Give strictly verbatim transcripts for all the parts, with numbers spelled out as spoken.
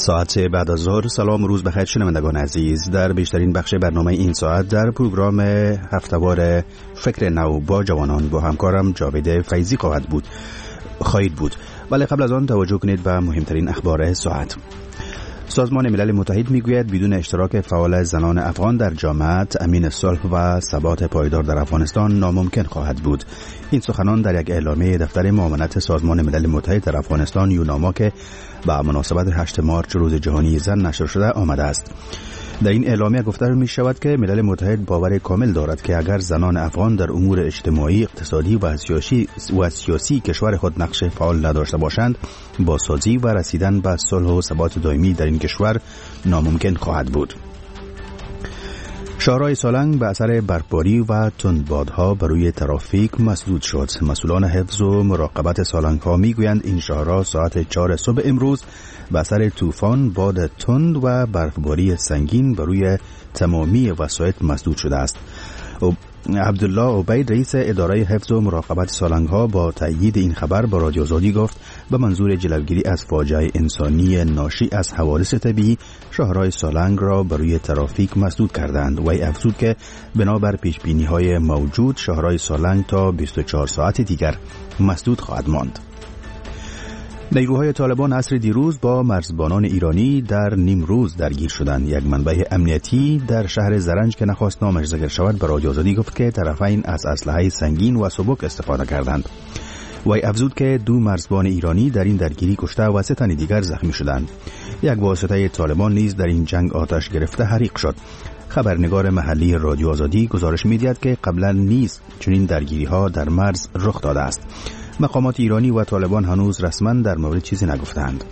ساعت بعد از ظهر. سلام، روز بخیر شنوندگان عزیز. در بیشترین بخش برنامه این ساعت در پروگرام هفته‌وار فکر نو با جوانان با همکارم جاوید فیضی خواهد بود خواهید بود ولی قبل از آن توجه کنید به مهمترین اخبار ساعت. سازمان ملل متحد میگوید بدون اشتراک فعال زنان افغان در جامعه امین صلح و ثبات پایدار در افغانستان ناممکن خواهد بود. این سخنان در یک اعلامیه دفتر معاونت سازمان ملل متحد در افغانستان یوناما که به مناسبت هشتم مارچ روز جهانی زن نشر شده آمده است. در این اعلامیه گفته می شود که ملل متحد باور کامل دارد که اگر زنان افغان در امور اجتماعی، اقتصادی و سیاسی و سیاسی کشور خود نقش فعال نداشته باشند، بازسازی و رسیدن به صلح و ثبات دائمی در این کشور ناممکن خواهد بود. شهرهای سالنگ به اثر برفباری و تندبادها بر روی ترافیک مسدود شد. مسئولان حفظ و مراقبت سالنگ ها می گویند این شهرها ساعت چهار صبح امروز به اثر طوفان، باد تند و برفباری سنگین بر روی تمامی وسایط مسدود شده است. عبدالله عبید رئیس اداره حفظ و مراقبت سالنگ ها با تأیید این خبر با رادیو آزادی گفت به منظور جلوگیری از فاجعه انسانی ناشی از حوادث طبیعی شهرهای سالنگ را بر روی ترافیک مسدود کردند و افزود که بنابر پیش بینی های موجود شهرهای سالنگ تا بیست و چهار ساعت دیگر مسدود خواهد ماند. نیروهای طالبان عصر دیروز با مرزبانان ایرانی در نیمروز درگیر شدند. یک منبع امنیتی در شهر زرنج که نخواست نامش ذکر شود به رادیو آزادی گفت که طرفین از اسلحه سنگین و سبک استفاده کردند. وی افزود که دو مرزبان ایرانی در این درگیری کشته و سه تن دیگر زخمی شدند. یک واسطه طالبان نیز در این جنگ آتش گرفته حریق شد. خبرنگار محلی رادیو آزادی گزارش می‌دهد که قبلا نیز چنین درگیری‌ها در مرز رخ داده است. مقامات ایرانی و طالبان هنوز رسما در مورد چیزی نگفتند.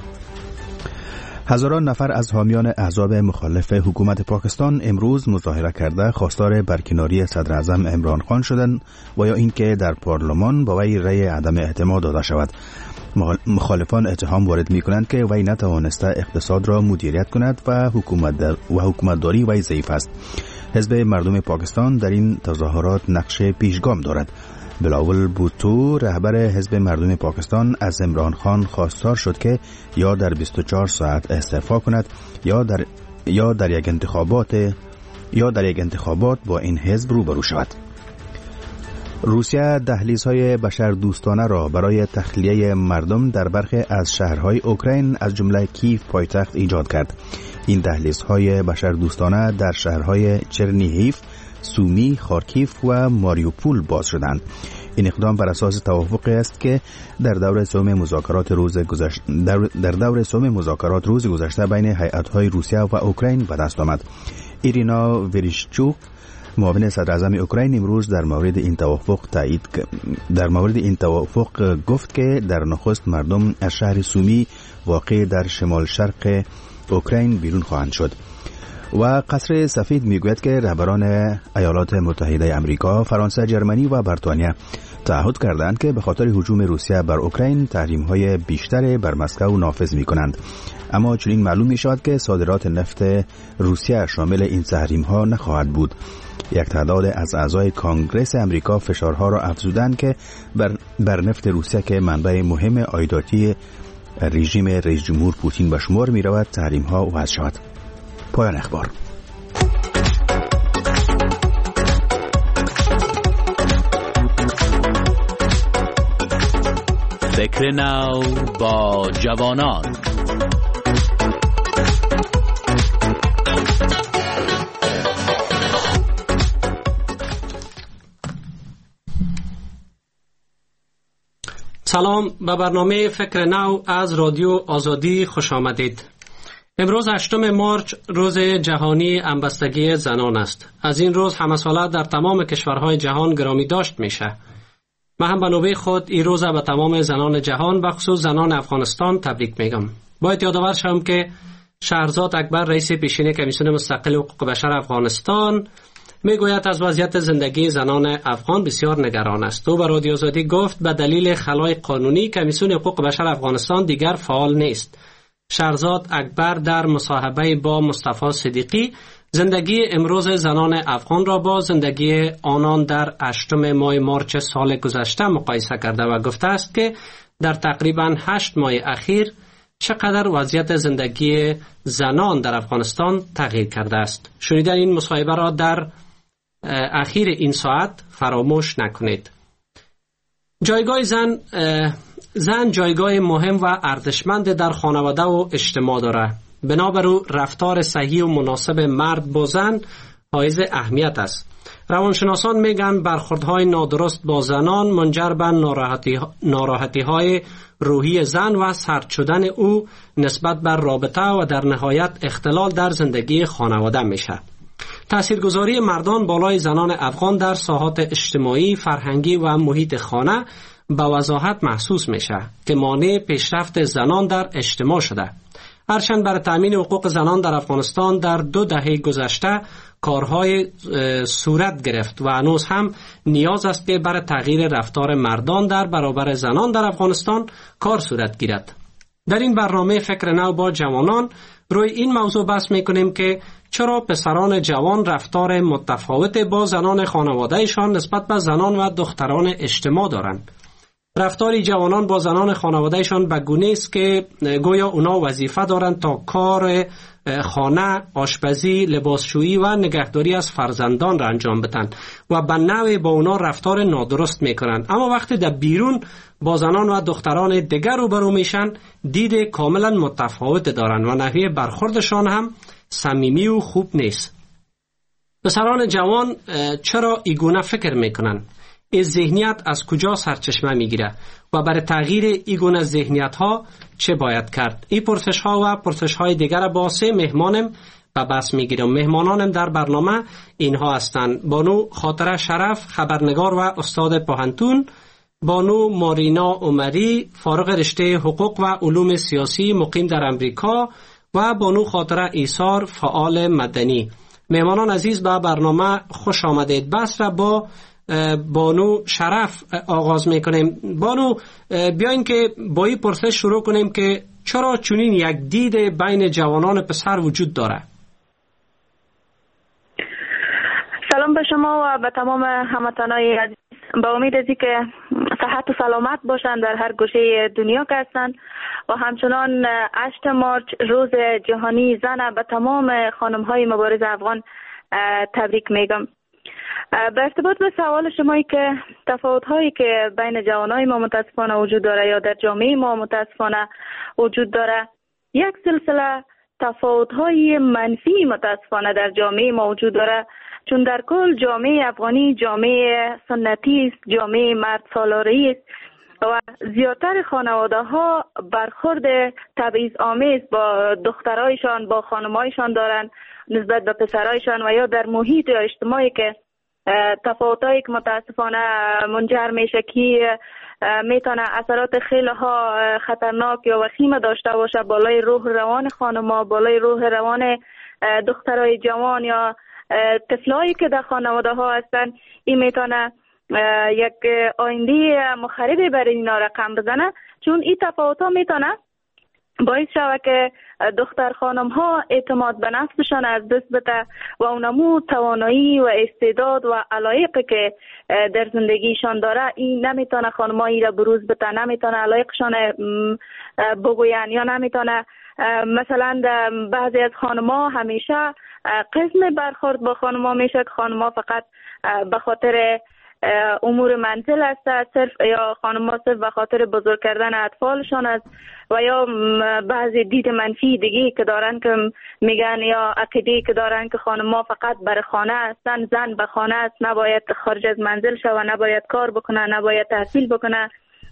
هزاران نفر از حامیان احزاب مخالف حکومت پاکستان امروز مظاهره کرده خواستار برکناری صدر اعظم عمران خان شدند و یا اینکه در پارلمان با وی رأی عدم اعتماد داده شود. مخالفان اتهام وارد می‌کنند که وی نتوانسته اقتصاد را مدیریت کند و حکومت و حکومتداری وی ضعیف است. حزب مردم پاکستان در این تظاهرات نقش پیشگام دارد. بلاول بوتو رهبر حزب مردم پاکستان از عمران خان خواستار شد که یا در بیست و چهار ساعت استعفا کند یا در یا در یک انتخابات یا در یک انتخابات با این حزب روبرو شود. روسیه دهلیزهای بشردوستانه را برای تخلیه مردم در برخی از شهرهای اوکراین از جمله کیف پایتخت ایجاد کرد. این دهلیزهای بشردوستانه در شهرهای چرنیهیف، سومی، خارکیف و ماریوپول باز شدند. این اقدام بر اساس توافقی است که در دور سوم مذاکرات روز گذشته در, در دور سوم مذاکرات روز گذشته بین هیئت‌های روسیه و اوکراین به دست آمد. ایرینا وریشچوک معاون صدر اعظم اوکراین امروز در مورد این توافق تایید در مورد این توافق گفت که در نخست مردم از شهر سومی واقع در شمال شرق اوکراین بیرون خواهند شد. و قصر سفید میگوید که رهبران ایالات متحده آمریکا، فرانسه، ژرمنی و بریتانیا تعهد کردند که به خاطر هجوم روسیه بر اوکراین تحریم‌های بیشتر بر مسکو نافذ می‌کنند. اما چنین معلوم می‌شود که صادرات نفت روسیه شامل این تحریم‌ها نخواهد بود. یک تعداد از اعضای کانگرس آمریکا فشارها را افزودند که بر, بر نفت روسیه که منبع مهم عایداتی رژیم رئیس جمهور پوتین به شمار می‌رود تحریم‌ها وضع شود. پایان اخبار. فکر نو با جوانان. سلام، به برنامه فکر نو از رادیو آزادی خوش آمدید. امروز هشتم مارچ روز جهانی همبستگی زنان است. از این روز همه ساله در تمام کشورهای جهان گرامی داشت میشه. من هم به نوبه خود این روز به تمام زنان جهان و خصوص زنان افغانستان تبریک میگم. باید یادآور شوم که شهرزاد اکبر رئیس پیشین کمیسیون مستقل حقوق بشر افغانستان میگوید از وضعیت زندگی زنان افغان بسیار نگران است. او به رادیو آزادی گفت به دلیل خلای قانونی کمیسیون حقوق بشر افغانستان دیگر فعال نیست. شهرزاد اکبر در مصاحبه با مصطفی صدیقی زندگی امروز زنان افغان را با زندگی آنان در هشتم ماه مارچ سال گذشته مقایسه کرده و گفته است که در تقریباً هشت ماه اخیر چقدر وضعیت زندگی زنان در افغانستان تغییر کرده است. شنیدن این مصاحبه را در اخیر این ساعت فراموش نکنید. جایگاه زن زن جایگاه مهم و ارزشمند در خانواده و اجتماع دارد. بنابراین رفتار صحیح و مناسب مرد با زن حائز اهمیت است. روانشناسان میگن برخوردهای نادرست با زنان منجر به ناراحتی ناراحتی‌های روحی زن و سرد شدن او نسبت بر رابطه و در نهایت اختلال در زندگی خانواده میشه. تاثیرگذاری مردان بالای زنان افغان در ساحات اجتماعی، فرهنگی و محیط خانه به وضاحت محسوس میشه که مانع پیشرفت زنان در اجتماع شده. هرچند برای تامین حقوق زنان در افغانستان در دو دهه گذشته کارهای صورت گرفت و هنوز هم نیاز است که برای تغییر رفتار مردان در برابر زنان در افغانستان کار صورت گیرد. در این برنامه فکر نو با جوانان روی این موضوع بحث میکنیم که چرا پسران جوان رفتار متفاوت با زنان خانوادهشان نسبت به زنان و دختران اجتماع دارند. رفتار جوانان با زنان خانوادهشان به گونه است که گویا اونا وظیفه دارند تا کار خانه، آشپزی، لباسشویی و نگهداری از فرزندان را انجام بدن و به نوعی با اونا رفتار نادرست میکنند. اما وقتی در بیرون با زنان و دختران دیگر روبرو میشن دید کاملا متفاوت دارند و نحوه برخوردشان هم صمیمی و خوب نیست. پسران جوان چرا ایگونه فکر میکنند؟ این ذهنیت از کجا سرچشمه میگیره و برای تغییر این گونه ذهنیت ها چه باید کرد؟ این پرسش ها و پرسش های دیگر با سه مهمانم به بحث میگیرم. مهمانانم در برنامه اینها هستند: بانو خاطره شرف، خبرنگار و استاد پوهنتون; بانو مارینا عمری، فارغ رشته حقوق و علوم سیاسی مقیم در امریکا; و بانو خاطره ایثار، فعال مدنی. مهمانان عزیز به برنامه خوش آمدید. بحث را با بانو شرف آغاز میکنیم. بانو بیاین که با این پرسش شروع کنیم که چرا چنین یک دید بین جوانان پسر وجود داره؟ سلام به شما و به تمام هموطنای عزیز. با امید از که صحت و سلامت باشند در هر گوشه دنیا که هستند و همچنان هشتم مارچ روز جهانی زن به تمام خانم‌های مبارز افغان تبریک میگم. به ارتباط به سوال شمایی که تفاوت‌هایی که بین جوانای ما متاسفانه وجود داره یا در جامعه ما متاسفانه وجود داره، یک سلسله تفاوت‌های منفی متاسفانه در جامعه ما وجود داره، چون در کل جامعه افغانی جامعه سنتی است، جامعه مرد سالاری است و زیادتر خانواده ها برخورد تبعیض آمیز با دخترایشان، با خانمایشان دارند نسبت به پسرایشان و یا در محیط یا اجتماعی که تفاوتایی که متاسفانه منجر میشه که میتونه اثرات خیلی ها خطرناک یا وخیم داشته باشه بالای روح روان خانما، بالای روح روان دخترای جوان یا طفلایی که در خانواده ها هستن. این میتونه یک آینده مخربی برای اینا رقم بزنه، چون این تفاوت ها میتونه باعث شود که دختر خانم ها اعتماد به نفسشان از دست بده و اونمو توانایی و استعداد و علایقی که در زندگیشان داره این نمیتونه خانمایی را بروز بده، نمیتونه علایقشان بگوین یا نمیتونه مثلا بعضی از خانم‌ها همیشه قسم برخورد با خانم‌ها میشه که خانم‌ها فقط به خاطر امور منزل است، صرف یا خانم‌ها صرف به خاطر بزرگ کردن اطفالشان است و یا بعضی دید منفی دیگه که دارن که میگن یا عقیده که دارن که خانم‌ها فقط برای خانه هستن، زن به خانه است، نباید خارج از منزل شوه، نباید کار بکنه، نباید تحصیل بکنه.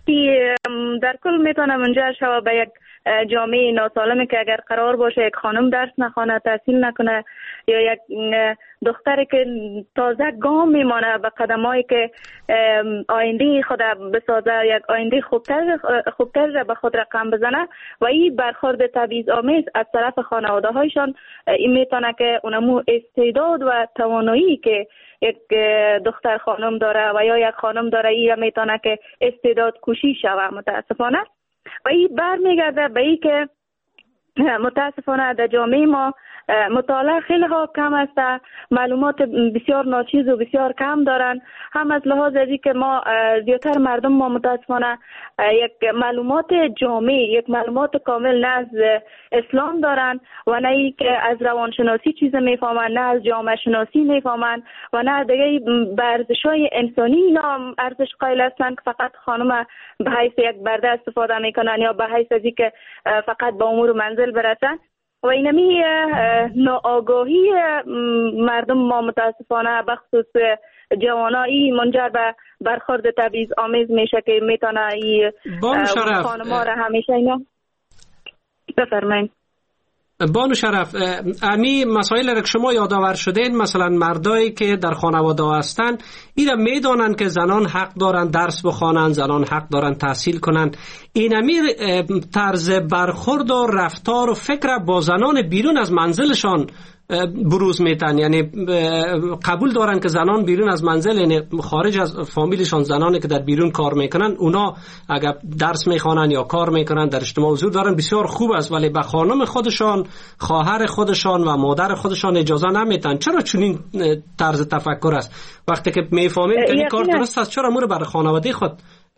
در کل میتونه منجر شوه به یک جامعه ناسالمی که اگر قرار باشه یک خانم درس نخونه، تحصیل نکنه یا یک دختری که تازه گام میمانه به قدمایی که آینده خود بسازه، یک آینده خوبتر خوبتر را به خود رقم بزنه و این برخورد تبعیض آمیز از طرف خانواده هایشان این میتونه که اونمو استعداد و توانایی که یک دختر خانم داره و یا یک خانم داره این میتونه که استعداد کشی شوه متاسفانه و این برمیگرده به این که متاسفانه در جامعه ما مطالعه خیلی ها کم است، معلومات بسیار ناچیز و بسیار کم دارن. هم از لحاظ ازی که ما زیادتر مردم ما متاسفانه یک معلومات جامع، یک معلومات کامل نه از اسلام دارن و نه ای که از روانشناسی چیز میفهمن، نه از جامعه شناسی میفهمن و نه دیگه ارزش‌های انسانی اینا ارزش قائل هستن که فقط خانم به حیث یک برده استفاده میکنن یا به حیث ازی که فقط به امور منزل برسن و اینمی ناآگاهی مردم ما متاسفانه بخصوص جوانایی منجر به برخورد تبعیض آمیز میشه که میتونه این خانم‌ها را همیشه اینا بفرمایید. بانو شرف، امی مسائل را که شما یادآور شدین، مثلا مردایی که در خانواده هستن اینا میدانن که زنان حق دارن درس بخوانن، زنان حق دارن تحصیل کنن، این امی طرز برخورد و رفتار و فکر با زنان بیرون از منزلشان بروز میتن، یعنی قبول دارن که زنان بیرون از منزل، یعنی خارج از فامیلشان زنانی که در بیرون کار میکنن اونا اگر درس میخوانن یا کار میکنن در اجتماع حضور دارن، بسیار خوب است، ولی به خانم خودشان، خواهر خودشان و مادر خودشان اجازه نمیتن. چرا چنین طرز تفکر است؟ وقتی که میفهمیم که این کار درست است چرا مورد برای خانواده خود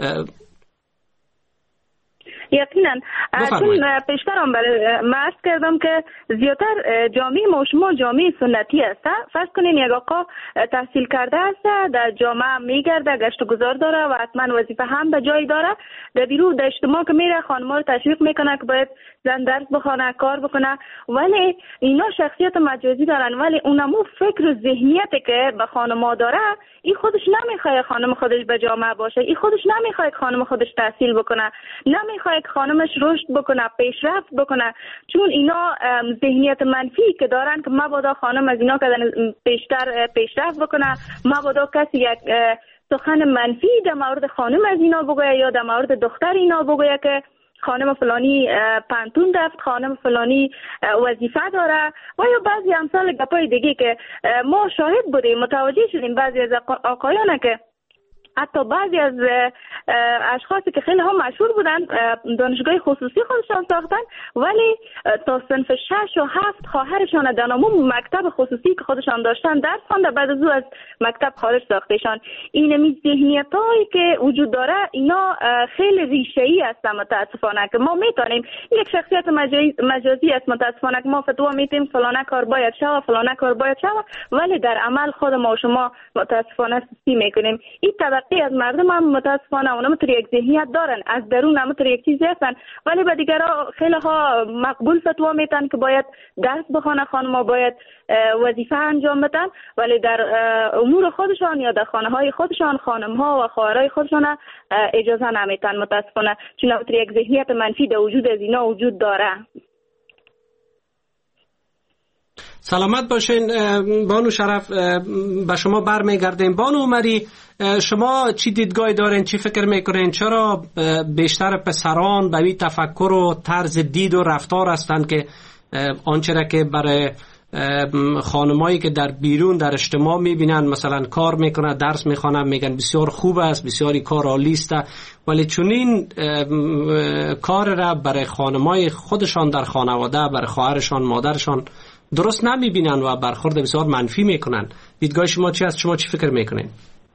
یقینا چون پیشترم برای مرز کردم که زیادتر جامعه ما شما جامعه سنتی است. فرض کنین یک آقا تحصیل کرده است، در جامعه میگرده، گشت و گذار داره و حتما وظیفه هم به جای داره، در بیرون در اجتماع که میره خانم‌ها رو تشویق میکنه که باید زن درس بخونه، کار بکنه، ولی اینا شخصیت مجازی دارن، ولی اونمو فکر و ذهنیتی که به خانم‌ها داره این خودش نمیخواد خانم خودش به جامعه باشه، این خودش نمیخواد خانم خودش تحصیل بکنه، نمیخواد خانمش رشد بکنه، پیشرفت بکنه، چون اینا ذهنیت منفی که دارن که مبادا خانم از اینا که بیشتر پیشرفت بکنه، مبادا کسی یک سخن منفی در مورد خانم از اینا بگویه یا در مورد دختر اینا بگویه که خانم فلانی پانتون رفت، خانم فلانی وظیفه داره و یا بعضی امثال گپای دیگه که ما شاهد بودیم، متوجه شدیم بعضی از آقایان که حتی بعضی از اشخاصی که خیلی هم مشهور بودن دانشگاه خصوصی خودشان ساختن، ولی تا صنف شش و هفت خواهرشان در نامون مکتب خصوصی که خودشان داشتن درس خوانده، بعد از او از مکتب خارج ساختشان. این می ذهنیتایی که وجود داره اینا خیلی ریشه‌ای است متاسفانه که ما میتونیم یک شخصیت مجازی است متاسفانه که ما فتوا میتیم فلانه کار باید شوه، فلانه کار باید شوه، ولی در عمل خود ما و شما متاسفانه سستی میکنیم. این طبقه از مردم هم متاسفانه اونم تو یک ذهنیت دارن، از درون هم تو یک چیزی هستن، ولی به دیگرها خیلی ها مقبول فتوا میتن که باید درس بخونه، خانم‌ها باید وظیفه انجام بدن، ولی در امور خودشان یا در خانه های خودشان خانم‌ها و خواهرای خودشان اجازه نمیتن متاسفانه، چون تو یک ذهنیت منفی در وجود از اینا وجود داره. سلامت باشین بانو شرف، به شما برمیگردیم. بانو عمری، شما چی دیدگاهی دارین، چی فکر میکنین چرا بیشتر پسران به این تفکر و طرز دید و رفتار هستند که آنچه را که برای خانمایی که در بیرون در اجتماع میبینن مثلا کار میکنن، درس میخوانن، میگن بسیار خوب است، بسیاری کار عالی است، ولی چنین کار را برای خانمای خودشان در خانواده، برای خواهرشان، مادرشان درست نمیبینن و برخورد بسیار منفی میکنن. دیدگاه شما چی است؟ شما چی فکر میکنین؟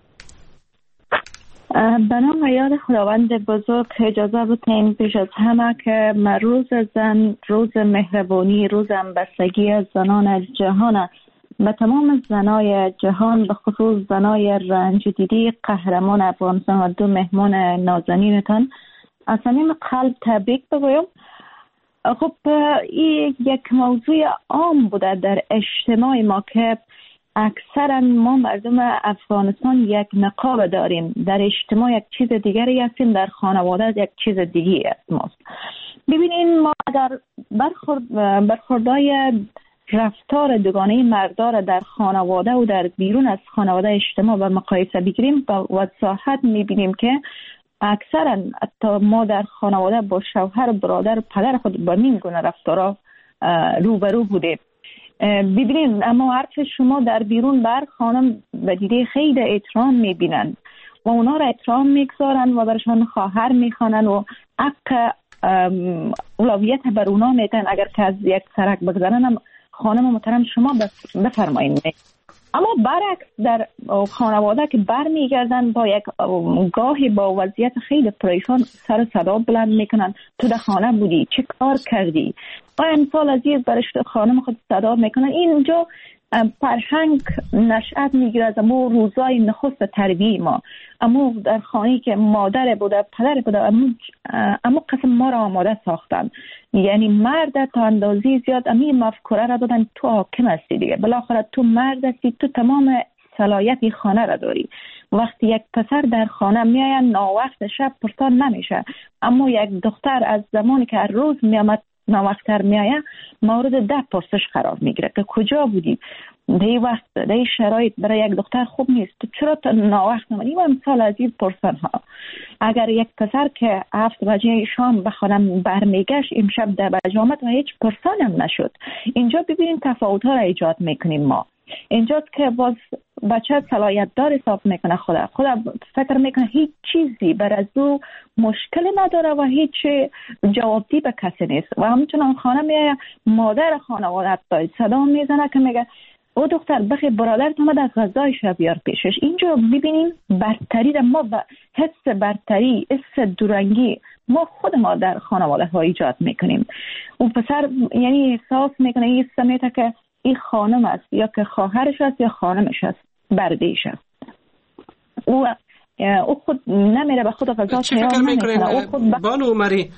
به نام و یاد خداوند بزرگ اجازه بدین پیش از همه که روز زن، روز مهربانی، روز همبستگی از زنان جهان، به تمام زنای جهان، به خصوص زنای رنج دیدی قهرمان افغانستان و دو مهمان نازنینتان از صمیم قلب تبریک بگویم. خب این یک موضوع عام بوده در اجتماع ما که اکثرا ما مردم افغانستان یک نقاب داریم، در اجتماع یک چیز دیگری هستیم، در خانواده یک چیز دیگری است ماست. ببینین ما در برخورد برخوردهای رفتار دوگانه مردار در خانواده و در بیرون از خانواده اجتماع و مقایسه بگیریم با وضاحت میبینیم که اکثرا حتی ما در خانواده با شوهر، برادر، پدر خود با این گونه رفتارها روبرو بودیم. ببینید اما حرف شما در بیرون بر خانم به دیده خیلی احترام میبینن و اونا را احترام میگذارن و برشان خواهر میخوانن و حق اولویت بر اونا میتن، اگر که از یک سرک بگذارن هم خانم محترم شما بفرمایید. اما برعکس در خانواده که برمیگردن با یک گاهی با وضعیت خیلی پریشان سر صدا بلند میکنن تو در خانه بودی، چه کار کردی، و امثال از این برش خانم خود صدا میکنن. اینجا فرهنگ نشأت میگیره از امو روزای نخست تربیه ما، امو در خانه‌ای که مادر بوده پدر بوده، امو, امو قسم ما را آماده ساختن. یعنی مرد تا اندازی زیاد امی مفکوره را دادن تو حاکم هستی دیگه، بالاخره تو مرد هستی، تو تمام صلاحیت خانه را داری. وقتی یک پسر در خانه میاید ناوقت شب پرسان نمیشه، اما یک دختر از زمانی که هر روز میامد ناوقتر میایه مورد ده پرسش قرار میگیره که کجا بودی، دی وقت دی شرایط برای یک دختر خوب نیست، تو چرا تا ناوقت نمانی و امثال از این پرسان ها. اگر یک پسر که هفت بجه شام به خانم برمیگشت امشب ده بجه آمد و هیچ پرسان هم نشد. اینجا ببینیم تفاوت ها را ایجاد میکنیم ما. اینجاست که باز بچه صلاحیت دار حساب میکنه، خدا خدا فکر میکنه هیچ چیزی بر از او مشکل نداره و هیچ جوابدی به کسی نیست. و همچنان خانه میایه مادر خانواده داری صدا میزنه که میگه او دختر بخی برادرت اومد از غذای شب بیار پیشش. اینجا ببینیم برتری را ما با حس برتری، حس دورنگی ما خود ما در خانواده ها ایجاد میکنیم. اون پسر یعنی احساس میکنه این سمیته که این خانم است یا که خواهرش است یا خانمش است، بردهش است. او او خود نمیره به خود غذا تیار نمیکنه. بانو عمری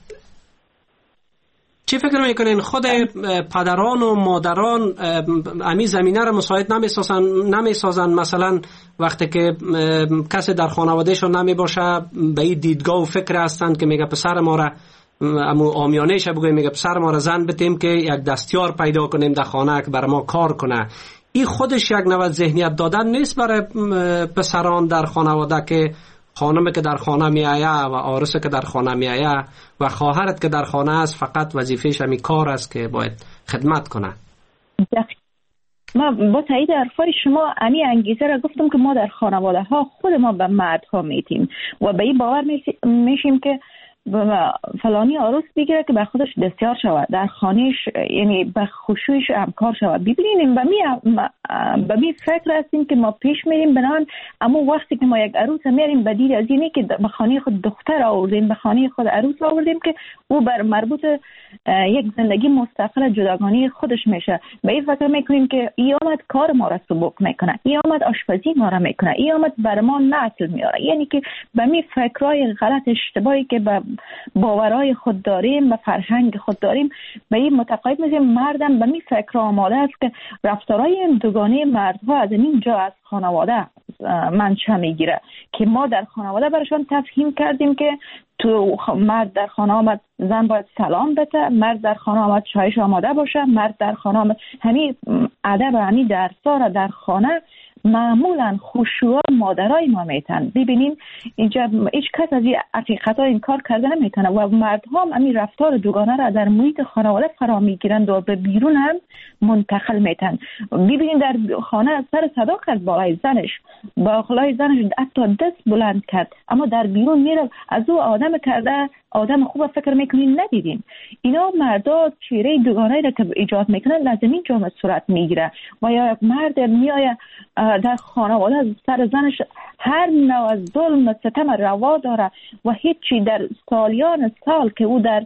چی فکر میکنین خود پدران و مادران امی زمینه را مساعد نمیسازن نمیسازن مثلا وقتی که کسی در خانوادهشون نمی باشه به این دیدگاه و فکر هستند که میگه پسر ما را امو آمیانهش بگویم، میگه پسر ما را زن بتیم که یک دستیار پیدا کنیم در خانه که برای ما کار کنه. این خودش یک نوع ذهنیت دادن نیست برای پسران در خانواده که خانمی که در خانه می آید و عروسی که در خانه می آید و خواهرت که در خانه است فقط وظیفه‌اش همین کار است که باید خدمت کنه. ما با تایید حرفای شما امی انگیزه را گفتم که ما در خانواده ها خود ما به مردها میتیم و به این باور میشیم که فلانی عروس بگیره که به خودش دستیار شود، در خانهش یعنی به خشوعش همکار شود. ببینیم به می به می فکر هستیم که ما پیش میریم بنان، اما وقتی که ما یک عروس میاریم بدیل از اینه که به خانه خود دختر آوردیم، به خانه خود عروس آوردیم که او بر مربوط یک زندگی مستقل جداگانه خودش میشه. به این فکر میکنیم که ای آمد کار ما را سبک میکنه، ای آمد آشپزی ما را میکنه، ای آمد بر ما نسل میاره. یعنی که به می فکرای غلط اشتباهی که به باورهای خود داریم، به فرهنگ خود داریم، به این متقاعد میشیم مردم به می فکر آماده است که رفتارهای دوگانه مردها از اینجا از خانواده منشأ میگیره که ما در خانواده برشان تفهیم کردیم که تو مرد در خانه آمد زن باید سلام بده، مرد در خانه آمد چایش آماده باشه، مرد در خانه آمد همین ادب همین درس‌ها را در خانه معمولا خشوع مادرای ما میتن. ببینیم اینجا هیچ کس از این حقیقت‌ها انکار کرده نمیتونه و مردها هم همین رفتار دوگانه را در محیط خانواده فرا میگیرند و به بیرون هم منتقل میتن. ببینیم در خانه سر صدا کرد بالای زنش، بالای زنش حتی دست بلند کرد، اما در بیرون میره از او آدم کرده آدم خوب فکر میکنین ندیدین. اینا مردا چهره دوگانه را که ایجاد میکنن لازمی جامعه صورت میگیره و یا یک مرد میآید در خانواده سر زنش هر نوع از ظلم و ستم روا داره و هیچی در سالیان سال که او در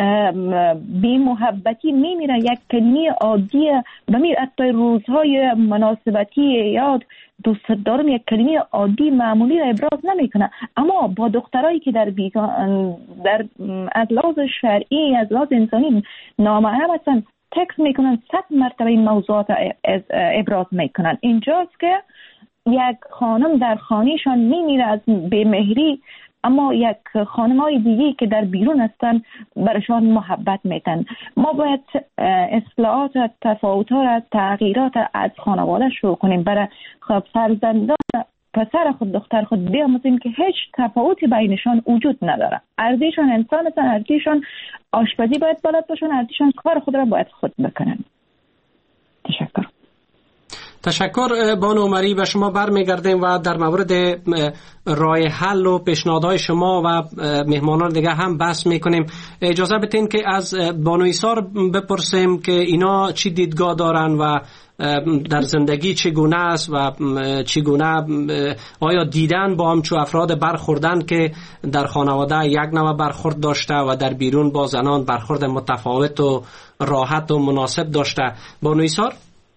بی محبتی میمیره یک کلمه عادی بمیر حتی روزهای مناسبتی یاد دوست دارم یک کلمه عادی معمولی را ابراز نمیکنه، اما با دخترایی که در در از لحاظ شرعی از لحاظ انسانی نامحرم هستن تکس میکنن، صد مرتبه این موضوعات ابراز میکنن. اینجاست که یک خانم در خانهشان میمیره از بیمهری، اما یک خانم‌های دیگه که در بیرون هستن برشان محبت میتن. ما باید اصلاحات تفاوت‌ها را تغییرات از خانواده شروع کنیم، برای فرزندان پسر خود دختر خود بیاموزیم که هیچ تفاوتی بینشان وجود نداره. ارزیشان انسان هستن، ارزیشان آشپزی باید بلد باشن، ارزیشان کار خود را باید خود بکنن. تشکر. تشکر بانو عمری. به شما برمیگردیم و در مورد راه حل و پیشنهادهای شما و مهمانان دیگه هم بحث میکنیم. اجازه بدین که از بانو ایثار بپرسیم که اینا چی دیدگاه دارن و در زندگی چگونه است و چگونه آیا دیدن با همچو افراد برخوردن که در خانواده یک نوع برخورد داشته و در بیرون با زنان برخورد متفاوت و راحت و مناسب داشته. بانو ایثار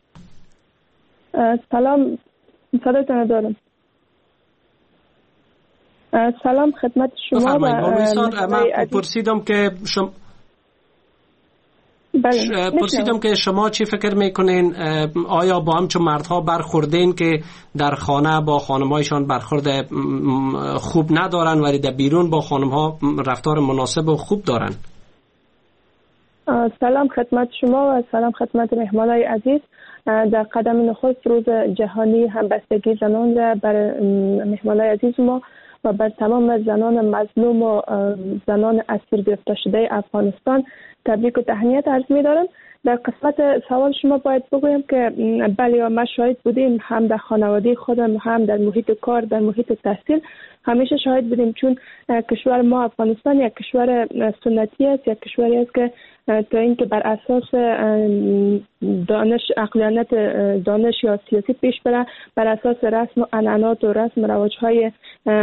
سلام، صداتون دارم. سلام خدمت شما. بانو ایثار من پرسیدم که شما بله. پرسیدم که شما چی فکر میکنین؟ آیا با همچون مردها برخوردین که در خانه با خانمایشان برخورد خوب ندارن ولی در بیرون با خانمها رفتار مناسب و خوب دارن؟ سلام خدمت شما و سلام خدمت مهمانای عزیز. در قدم نخست روز جهانی همبستگی زنان را بر مهمانای عزیز ما و بر تمام زنان مظلوم و زنان اسیر گرفته شده افغانستان تبریک و تهنیت عرض می دارم. در قسمت سوال شما باید بگویم که بله ما شاهد بودیم، هم در خانواده خودم هم در محیط کار، در محیط تحصیل همیشه شاهد بودیم، چون کشور ما افغانستان یک کشور سنتی است، یک کشوری است که تا اینکه بر اساس دانش عقلانیت دانش یا سیاسی پیش بره، بر اساس رسم و عنعنات و رسم و رواج‌های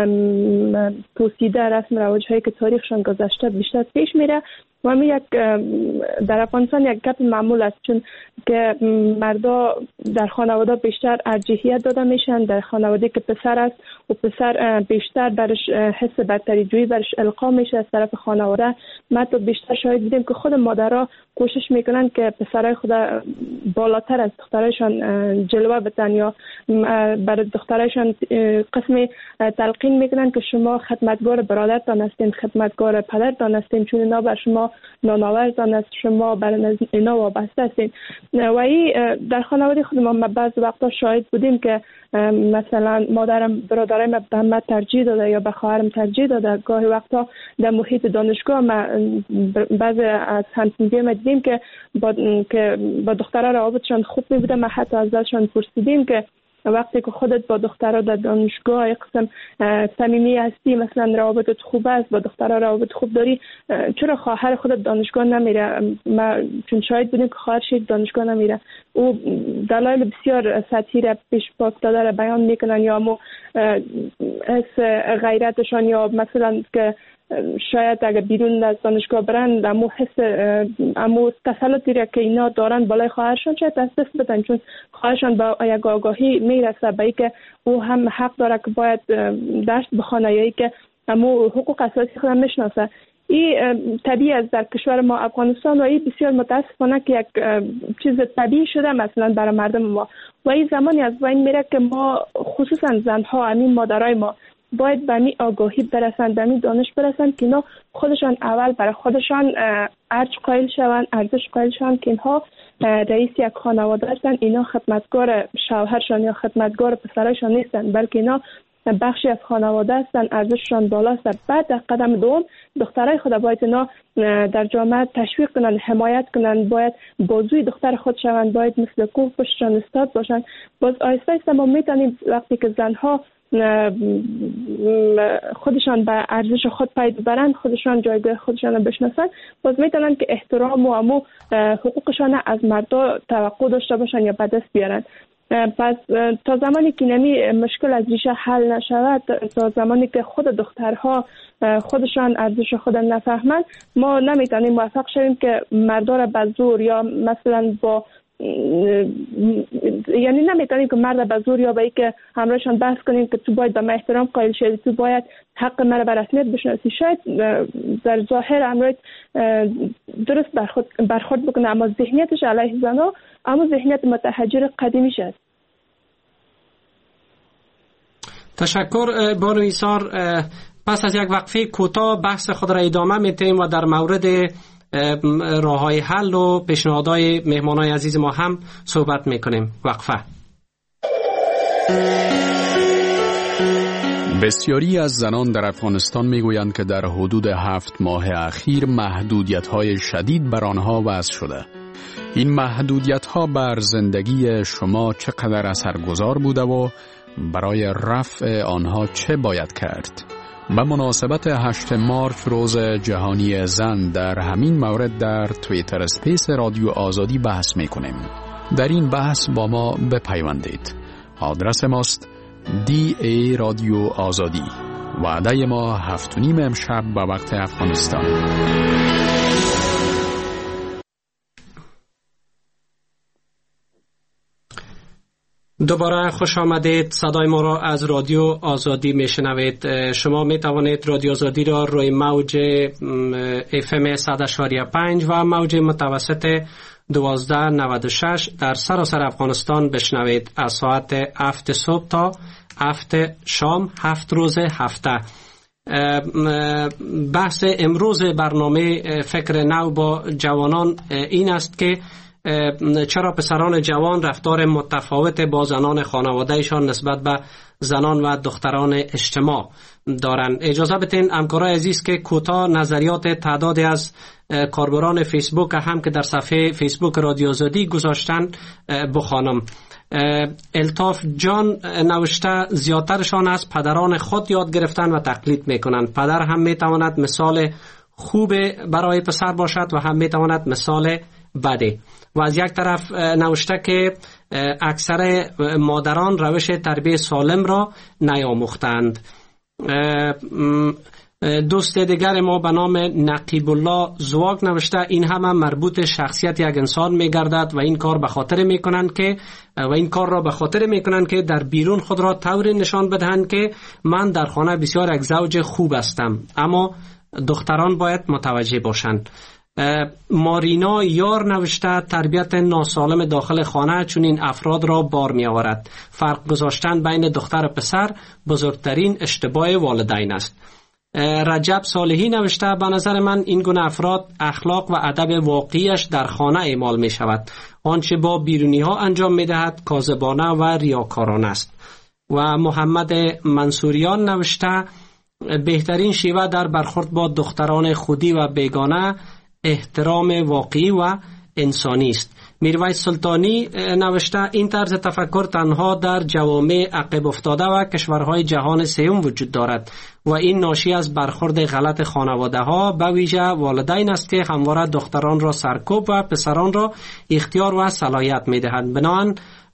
پوسیده، رسم و رواج‌هایی که تاریخشان گذشته بیشتر پیش میره. و همین یک در افغانستان یک گپ معمول است، چون که مردا در خانواده بیشتر ارجحیت داده میشن. در خانواده که پسر است و پسر بیشتر برش حس برتری جویی برش القا میشه از طرف خانواده. ما تو بیشتر شاهد دیدیم که خود مادرها کوشش میکنن که پسرای خود بالاتر از دخترایشان جلوه بدن یا برای دخترایشان قسمی تلقین میکنن که شما خدمتگار برادرتان هستین، خدمتگار پدرتان هستین، چون اینا بر شما نانآورتان است، شما بر اینا وابسته هستین. و این در خانواده خود ما بعض وقتا شاهد بودیم که مثلا مادرم برادرم به من ترجیح داده یا به خواهرم ترجیح داده. گاهی وقتا در محیط دانشگاه ما بعضی از همسنگی ما دیدیم که با که با دخترها روابطشان خوب می بوده. ما حتی از ازشان پرسیدیم که وقتی که خودت با دخترها در دانشگاه یک قسم صمیمی هستی، مثلا روابطت خوب است، با دخترها روابط خوب داری، چرا خواهر خودت دانشگاه نمیره؟ ما چون شاهد بودیم که خواهرش دانشگاه نمیره. او دلایل بسیار سطحی را پیش پا افتاده را بیان میکنن، یا مو حس غیرتشان، یا مثلا که شاید اگر بیرون از دانشگاه برن امو حس امو تسلطی را که اینا دارن بالای خواهرشان شاید از دست بدن، چون خواهرشان با یک آگاهی میرسه به اینکه او هم حق داره که باید درس بخونه یا اینکه امو حقوق اساسی خودم میشناسه. این طبیعی است در کشور ما افغانستان و این بسیار متاسفانه که یک چیز طبیعی شده مثلا برای مردم ما. و این زمانی از بین میره که ما خصوصا زنها، همین مادرای ما باید به می آگاهی برسند، به می دانش برسند که اینا خودشان اول برای خودشان ارج قائل شوند، ارزش قائل شوند که اینها رئیس یک خانواده هستند، اینا خدمتگار شوهرشان یا خدمتگار پسرایشان نیستند، بلکه اینا بخشی از خانواده هستند، ارزششان بالاست. بعد در قدم دوم دخترای خود باید اینا در جامعه تشویق کنند، حمایت کنند، باید بازوی دختر خود شوند، باید مثل کوه پشتشان استاد باشند. باز آیسته آیسته ما میتونیم وقتی که زنها خودشان به ارزش خود پای ببرند، خودشان جایگاه خودشان رو بشناسند، باز میتونن که احترام و امو حقوقشان از مردا توقع داشته باشن یا به دست بیارن. پس تا زمانی که نمی مشکل از ریشه حل نشود، تا زمانی که خود دخترها خودشان ارزش خود نفهمند، ما نمیتونیم موفق شویم که مردا را به زور یا مثلا با یعنی نمیتونیم که مرد به زور یا به ای که همراهشان بحث کنیم که تو باید به من احترام قائل شدی، تو باید حق مرا به رسمیت بشناسی. شاید در ظاهر همراه درست برخورد برخورد بکنه، اما ذهنیتش علیه زنها اما ذهنیت متحجر قدیمی شد. تشکر بانو ایثار. پس از یک وقفه کوتاه بحث خود را ادامه می‌دهیم و در مورد راه‌های حل و پیشنهادهای مهمانای عزیز ما هم صحبت میکنیم. وقفه. بسیاری از زنان در افغانستان میگویند که در حدود هفت ماه اخیر محدودیت‌های شدید بر آنها وضع شده. این محدودیت ها بر زندگی شما چقدر اثرگذار بوده و برای رفع آنها چه باید کرد؟ به مناسبت هشتم مارچ روز جهانی زن در همین مورد در توییتر اسپیس رادیو آزادی بحث میکنیم. در این بحث با ما بپیوندید. آدرس ماست دی ای رادیو آزادی. وعده ما هفت و نیم امشب به وقت افغانستان. دوباره خوش آمدید. صدای ما را از رادیو آزادی میشنوید. شما می توانید رادیو آزادی را روی موج اف ام صد و پنج و موج متوسط دوازده نود و شش در سراسر افغانستان بشنوید از ساعت هفت صبح تا هفت شام، هفت روز هفته. بحث امروز برنامه فکر نو با جوانان این است که چرا پسران جوان رفتار متفاوت با زنان خانوادهشان نسبت به زنان و دختران اجتماع دارند. اجازه بدین همکارای عزیز که کوتاه نظریات تعدادی از کاربران فیسبوک هم که در صفحه فیسبوک رادیو آزادی گذاشتن بخوانم. الطاف جان نوشته زیادترشان از پدران خود یاد گرفتن و تقلید میکنند. پدر هم میتواند مثال خوب برای پسر باشد و هم میتواند مثال بده. و از یک طرف نوشته که اکثر مادران روش تربیت سالم را نیاموختند. دوست دیگر ما به نام نقیب الله زواگ نوشته این همه مربوط شخصیت یک انسان میگردد و این کار به خاطر میکنند که و این کار را به خاطر میکنند که در بیرون خود را طوری نشان بدهند که من در خانه بسیار یک زوج خوب هستم، اما دختران باید متوجه باشند. مارینا یار نوشته تربیت ناسالم داخل خانه چون این افراد را بار می آورد. فرق گذاشتن بین دختر و پسر بزرگترین اشتباه والدین است. رجب صالحی نوشته به نظر من این گونه افراد اخلاق و ادب واقعیش در خانه اعمال می شود. آنچه با بیرونی ها انجام می دهد کاذبانه و ریاکارانه است. و محمد منصوریان نوشته بهترین شیوه در برخورد با دختران خودی و بیگانه احترام واقعی و انسانی است. میرویس سلطانی نوشته این طرز تفکر تنها در جوامع عقب افتاده و کشورهای جهان سوم وجود دارد و این ناشی از برخورد غلط خانواده ها به ویژه والدین است که همواره دختران را سرکوب و پسران را اختیار و صلاحیت میدهند. بنابراین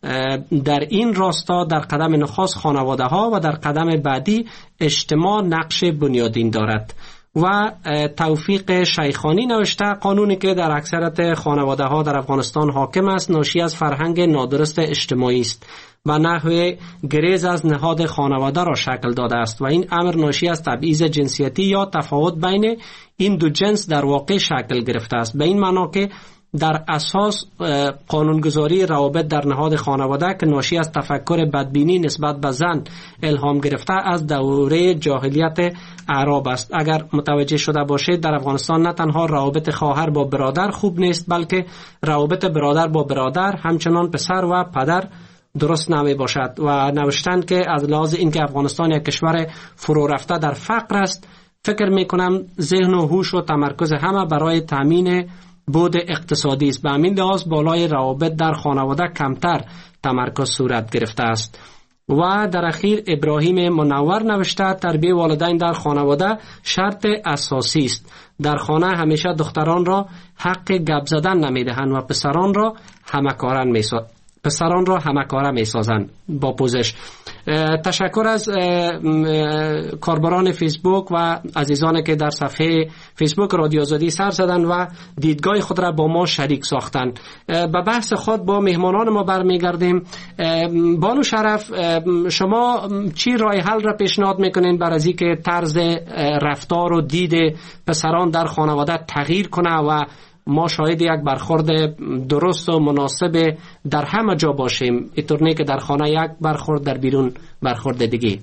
در این راستا در قدم نخست خانواده ها و در قدم بعدی اجتماع نقش بنیادین دارد. و توفیق شیخانی نوشته قانونی که در اکثریت خانواده ها در افغانستان حاکم است ناشی از فرهنگ نادرست اجتماعی است و نحوه گریز از نهاد خانواده را شکل داده است و این امر ناشی از تبعیض جنسیتی یا تفاوت بین این دو جنس در واقع شکل گرفته است، به این معنا که در اساس قانونگذاری روابط در نهاد خانواده که ناشی از تفکر بدبینی نسبت به زن الهام گرفته از دوره جاهلیت اعراب است. اگر متوجه شده باشید در افغانستان نه تنها روابط خواهر با برادر خوب نیست بلکه روابط برادر با برادر همچنان پسر و پدر درست نمی باشد. و نوشتند که از لحاظ اینکه افغانستان یک کشور فرو رفته در فقر است فکر می کنم ذهن و هوش و تمرکز همه برای تامین بود اقتصادی است. به همین لحاظ بالای روابط در خانواده کمتر تمرکز صورت گرفته است. و در اخیر ابراهیم منور نوشته تربیت والدین در خانواده شرط اساسی است. در خانه همیشه دختران را حق گپ زدن نمیدهند و پسران را همکاران میسازند. پسران را همکاره میسازند با پوزش. تشکر از کاربران فیسبوک و عزیزانی که در صفحه فیسبوک رادیو آزادی سر زدن و دیدگاه خود را با ما شریک ساختن. به بحث خود با مهمانان ما برمیگردیم. بانو شرف، شما چی راه حل را پیشنهاد میکنین برای از اینکه طرز رفتار و دید پسران در خانواده تغییر کنه و ما شاهد یک برخورد درست و مناسب در همه جا باشیم، اینطور نه که در خانه یک برخورد در بیرون برخورد دیگه؟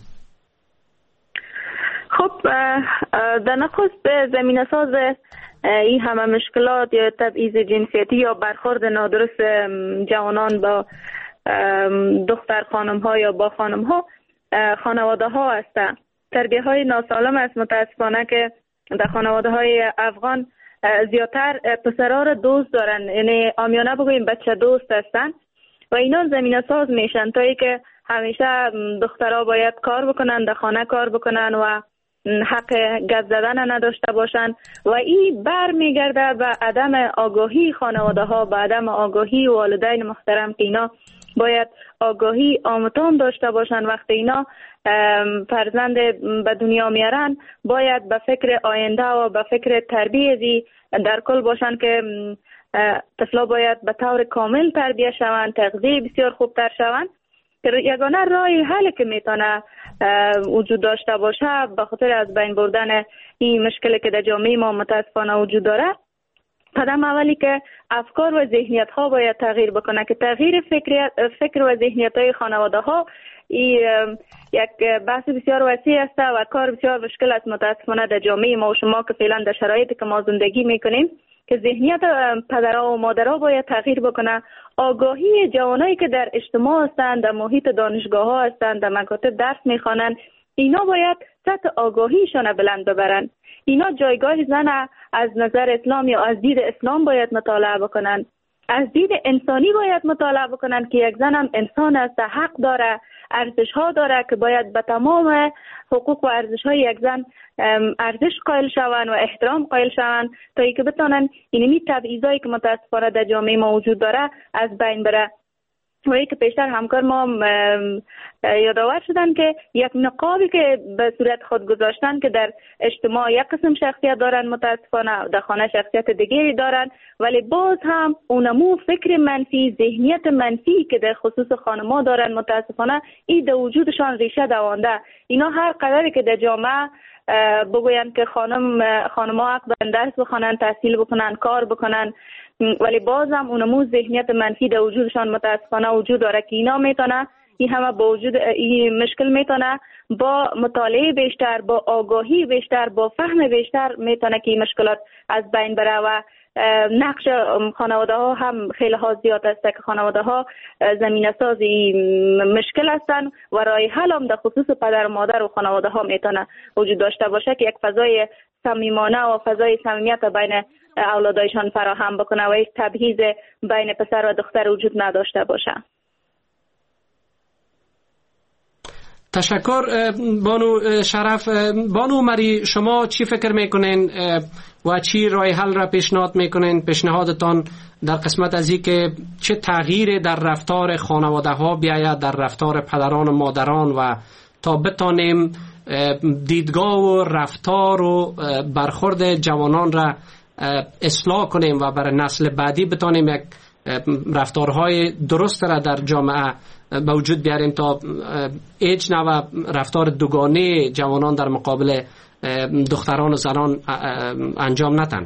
خب در نخست زمینه ساز این همه مشکلات یا تبعیض جنسیتی یا برخورد نادرست جوانان با دختر خانم ها یا با خانم ها خانواده ها هستند. تربیه های ناسالم است متاسفانه که در خانواده های افغان زیادتر پسرها را دوست دارن، یعنی عامیانه بگوییم بچه دوست هستن و اینا زمینه ساز میشن تا ای که همیشه دخترها باید کار بکنن، در خانه کار بکنن و حق گپ زدن نداشته باشن و این بر میگرده به عدم آگاهی خانواده ها، به عدم آگاهی والدین محترم که اینا باید آگاهی آموزان داشته باشن. وقتی اینا فرزند به دنیا میارن باید به فکر آینده و به فکر تربیتی در کل باشن که طفلا باید به طور کامل تربیه شوند، تغذیه بسیار خوبتر شوند. یگانه راه حلی که میتونه وجود داشته باشه به خاطر از بین بردن این مشکلی که در جامعه ما متاسفانه وجود داره، قدم اولی که افکار و ذهنیت ها باید تغییر بکنه که تغییر فکر فکر و ذهنیت های خانواده ها یک بحث بسیار وسیع است و کار بسیار مشکل است متاسفانه در جامعه ما و شما که فعلا در شرایطی که ما زندگی میکنیم، که ذهنیت پدرها و مادرها باید تغییر بکنه. آگاهی جوانایی که در اجتماع هستند، در محیط دانشگاه ها هستند، در مکاتب درس میخوانند، اینا باید سطح آگاهیشان بلند ببرن. اینا جایگاه زن از نظر اسلام یا از دید اسلام باید مطالعه بکنن، از دید انسانی باید مطالعه بکنن که یک زن هم انسان است، حق داره، ارزش ها داره که باید به تمام حقوق و ارزش های یک زن ارزش قائل شوند و احترام قائل شوند تا اینکه بتونن اینمی تبعیضایی که متاسفانه در جامعه ما وجود داره از بین بره. و ای که پیشتر همکار ما یادآور شدن که یک نقابی که به صورت خود گذاشتن که در اجتماع یک قسم شخصیت دارن، متاسفانه در خانه شخصیت دیگری دارن، ولی باز هم اونمو فکر منفی، ذهنیت منفی که در خصوص خانم‌ها دارن متاسفانه این در وجودشان ریشه دوانده. اینا هر قدری که در جامعه بگوین که خانم خانم‌ها حق دارن درس بخونن، تحصیل بکنن، کار بکنن، ولی بازم اونمو ذهنیت منفی در وجودشان متاسفانه وجود داره که اینا میتونه این همه با وجود این مشکل میتونه با مطالعه بیشتر، با آگاهی بیشتر، با فهم بیشتر میتونه که این مشکلات از بین بره. و نقش خانواده ها هم خیلی ها زیاد است که خانواده ها زمینه سازی مشکل هستن و راه حل هم در خصوص پدر و مادر و خانواده ها میتونه وجود داشته باشه که یک فضای صمیمانه و فضای صمیمیت بین اولادایشان فراهم بکنه و یک تبعیض بین پسر و دختر وجود نداشته باشه. تشکر بانو شرف. بانو مری، شما چی فکر میکنین و چی راه حل را پیشنهاد میکنین؟ پیشنهادتان در قسمت از این که چه تغییر در رفتار خانواده ها بیاید، در رفتار پدران و مادران، و تا بتانیم دیدگاه و رفتار و برخورد جوانان را اصلاح کنیم و برای نسل بعدی بتانیم یک رفتارهای درست را در جامعه به وجود بیاریم تا هیچ نوع رفتار دوگانه جوانان در مقابل دختران و زنان انجام ندن.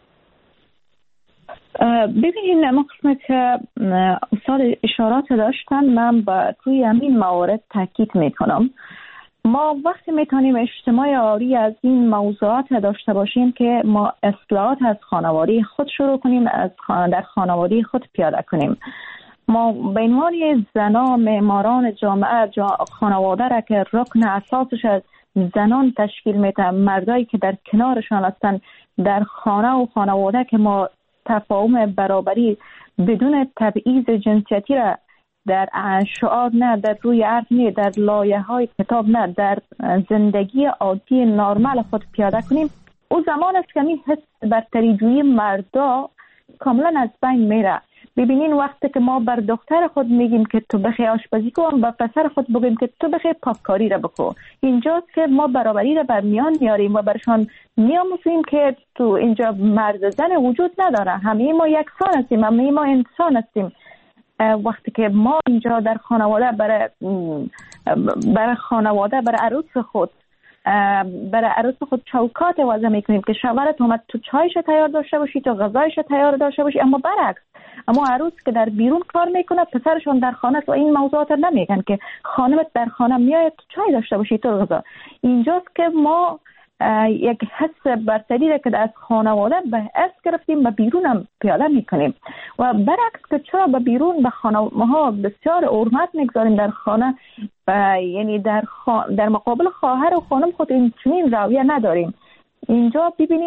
ببینید اما قسمت که استاد اشارات داشتن من با توی همین موارد تاکید میکنم. ما وقتی میتونیم اجتماع آری از این موضوعات داشته باشیم که ما اصلاحات از خانواده خود شروع کنیم، از در خانواده خود پیاده کنیم. ما به عنوان زنا معماران جامعه جا خانواده را که رکن اساسش از زنان تشکیل میده، مردایی که در کنارشان هستن در خانه و خانواده که ما تفاهم برابری بدون تبعیض جنسیتی را در شعار نه، در روی عرض نه، در لایه های کتاب نه، در زندگی عادی نرمال خود پیاده کنیم، او زمان است که می حس برتری جویی مردا کاملا از بین میره. ببینین وقتی که ما بر دختر خود میگیم که تو بخی آشپزی کن، با پسر خود بگیم که تو بخی پاککاری را بکن، اینجاست که ما برابری را بر میان میاریم و برشان میاموزیم که تو اینجا مرد زن وجود نداره، همه ما یکسان هستیم، همه ما انسان هستیم. وقتی که ما اینجا در خانواده برای برای خانواده برای عروس خود برای عروس خود چوکات وضع میکنیم که شوهرت اومد تو چایش تیار داشته باشی، تو غذایش تیار داشته باشی، اما برعکس اما عروس که در بیرون کار میکنه پسرشون در خانه و این موضوعات نمیگن که خانمت در خانه میاد تو چای داشته باشی، تو غذا. اینجاست که ما یک حس برتری را که از خانواده به ارث گرفتیم به بیرون هم پیاده میکنیم و برعکس که چرا به بیرون به خانواده ها بسیار حرمت میگذاریم، در خانه یعنی در, خان... در مقابل خواهر و خانم خود این چنین رویه نداریم. اینجا ببینیم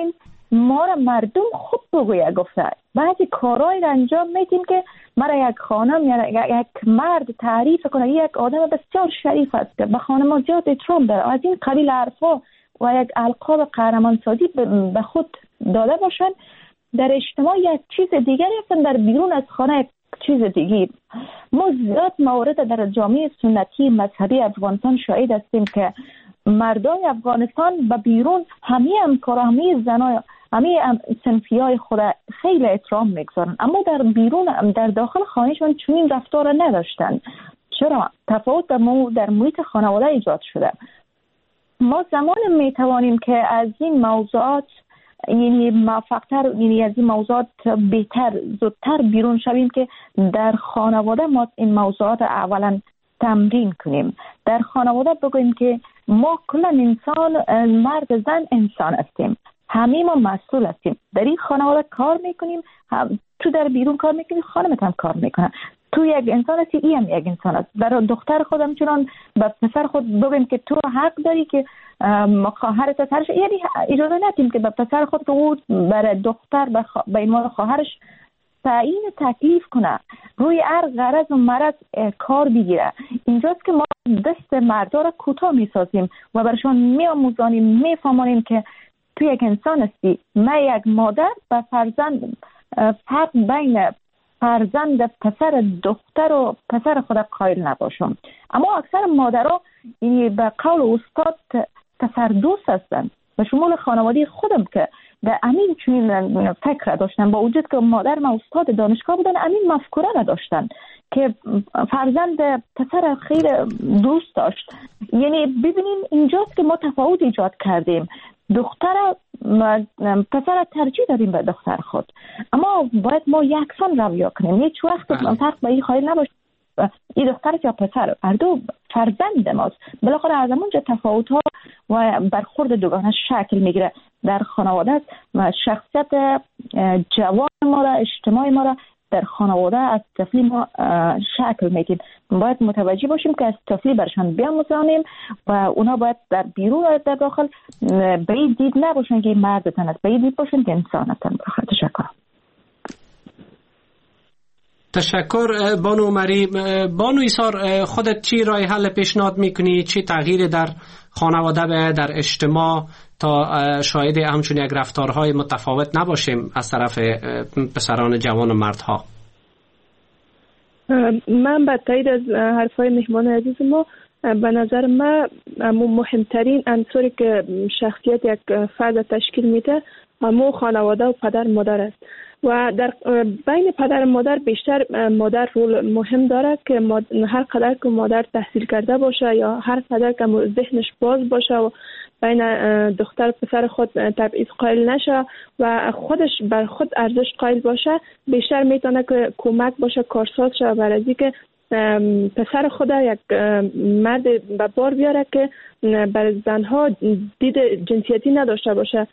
ما را مردم خود بگوید گفته بعضی کارهای را انجام میدیم که مرا یک خانم یا یک مرد تعریف کنه یک آدم بسیار شریف است که به خانم زیاد احترام داره، از این قبیل حرفا و یک القاب قهرمانسازی به خود داده باشند، در اجتماع یک چیز دیگری هستند، در بیرون از خانه یک چیز دیگری. ما زیاد موارد در جامعه سنتی مذهبی افغانستان شاهد هستیم که مردای افغانستان به بیرون همه همکارا همه زنای همه صنفی های خود خیلی احترام میگذارن، اما در بیرون در داخل خانهشون چنین رفتار نداشتن. چرا؟ تفاوت در, مو در محیط خانواده ایجاد شده. ما زمان میتوانیم که از این موضوعات یعنی موفق‌تر یعنی از این موضوعات بهتر زودتر بیرون شویم که در خانواده ما این موضوعات اولا تمرین کنیم. در خانواده بگوییم که ما کلا انسان، مرد زن انسان هستیم، همه ما مسئول هستیم. در این خانواده کار میکنیم، تو در بیرون کار میکنیم، خانمت هم کار میکنه. تو یک انسان هستی، این هم یک انسان است. برای دختر خودم چنان به پسر خود بگیم که تو حق داری که خواهرت سرش، یعنی اجازه ندیم که به پسر خود او برای دختر به عنوان خواهرش تعیین تکلیف کنه، روی هر غرض و مرض کار بگیره. اینجاست که ما دست مردا را کوتاه میسازیم و برشان میآموزانیم، میفهمانیم که تو یک انسان هستی. من یک مادر به فرزند فرق بین فرزند پسر دختر و پسر خود قائل نباشم. اما اکثر مادرها یعنی به قول استاد پسر دوست هستن، به شمول خانواده خودم که در امین چنین فکر داشتن، با وجود که مادر ما استاد دانشگاه بودن، امین مفکوره نداشتن که فرزند پسر خیلی دوست داشت. یعنی ببینیم اینجاست که ما تفاوت ایجاد کردیم. دختر پسر ترجیح داریم به دختر خود، اما باید ما یکسان رویا کنیم. هیچ وقت فرق به این خواهی نباشه این دختر یا پسر، هر دو فرزند ماست. بالاخره از اونجا تفاوت ها و برخورد دوگانه شکل میگیره در خانواده است و شخصیت جوان ما را، اجتماع ما را در خانواده از طفلی ما شکل میدیم. باید متوجه باشیم که از طفلی برشان بیاموزانیم و اونا باید در بیرون و در داخل به این دید نباشن که مردتن است، به این دید باشن که انسانتن. تشکر. تشکر بانو عمری. بانو ایثار، خودت چی راه حل پیشنهاد میکنی؟ چی تغییری در خانواده به در اجتماع تا شاهد همچون یک رفتارهای متفاوت نباشیم از طرف پسران جوان و مردها؟ من به تایید از حرفای مهمان عزیز ما، به نظر من مهمترین عنصری که شخصیت یک فرد تشکیل میده همون خانواده و پدر مادر است و در بین پدر و مادر بیشتر مادر رول مهم داره که هر قدر که مادر تحصیل کرده باشه یا هر قدر که ذهنش باز باشه و بین دختر و پسر خود تبعیض قائل نشه و خودش بر خود ارزش قائل باشه، بیشتر میتونه که کمک باشه کارساز شه برای اینکه پسر خود یک مرد به بار بیاره که برای زنها دید جنسیتی نداشته باشه.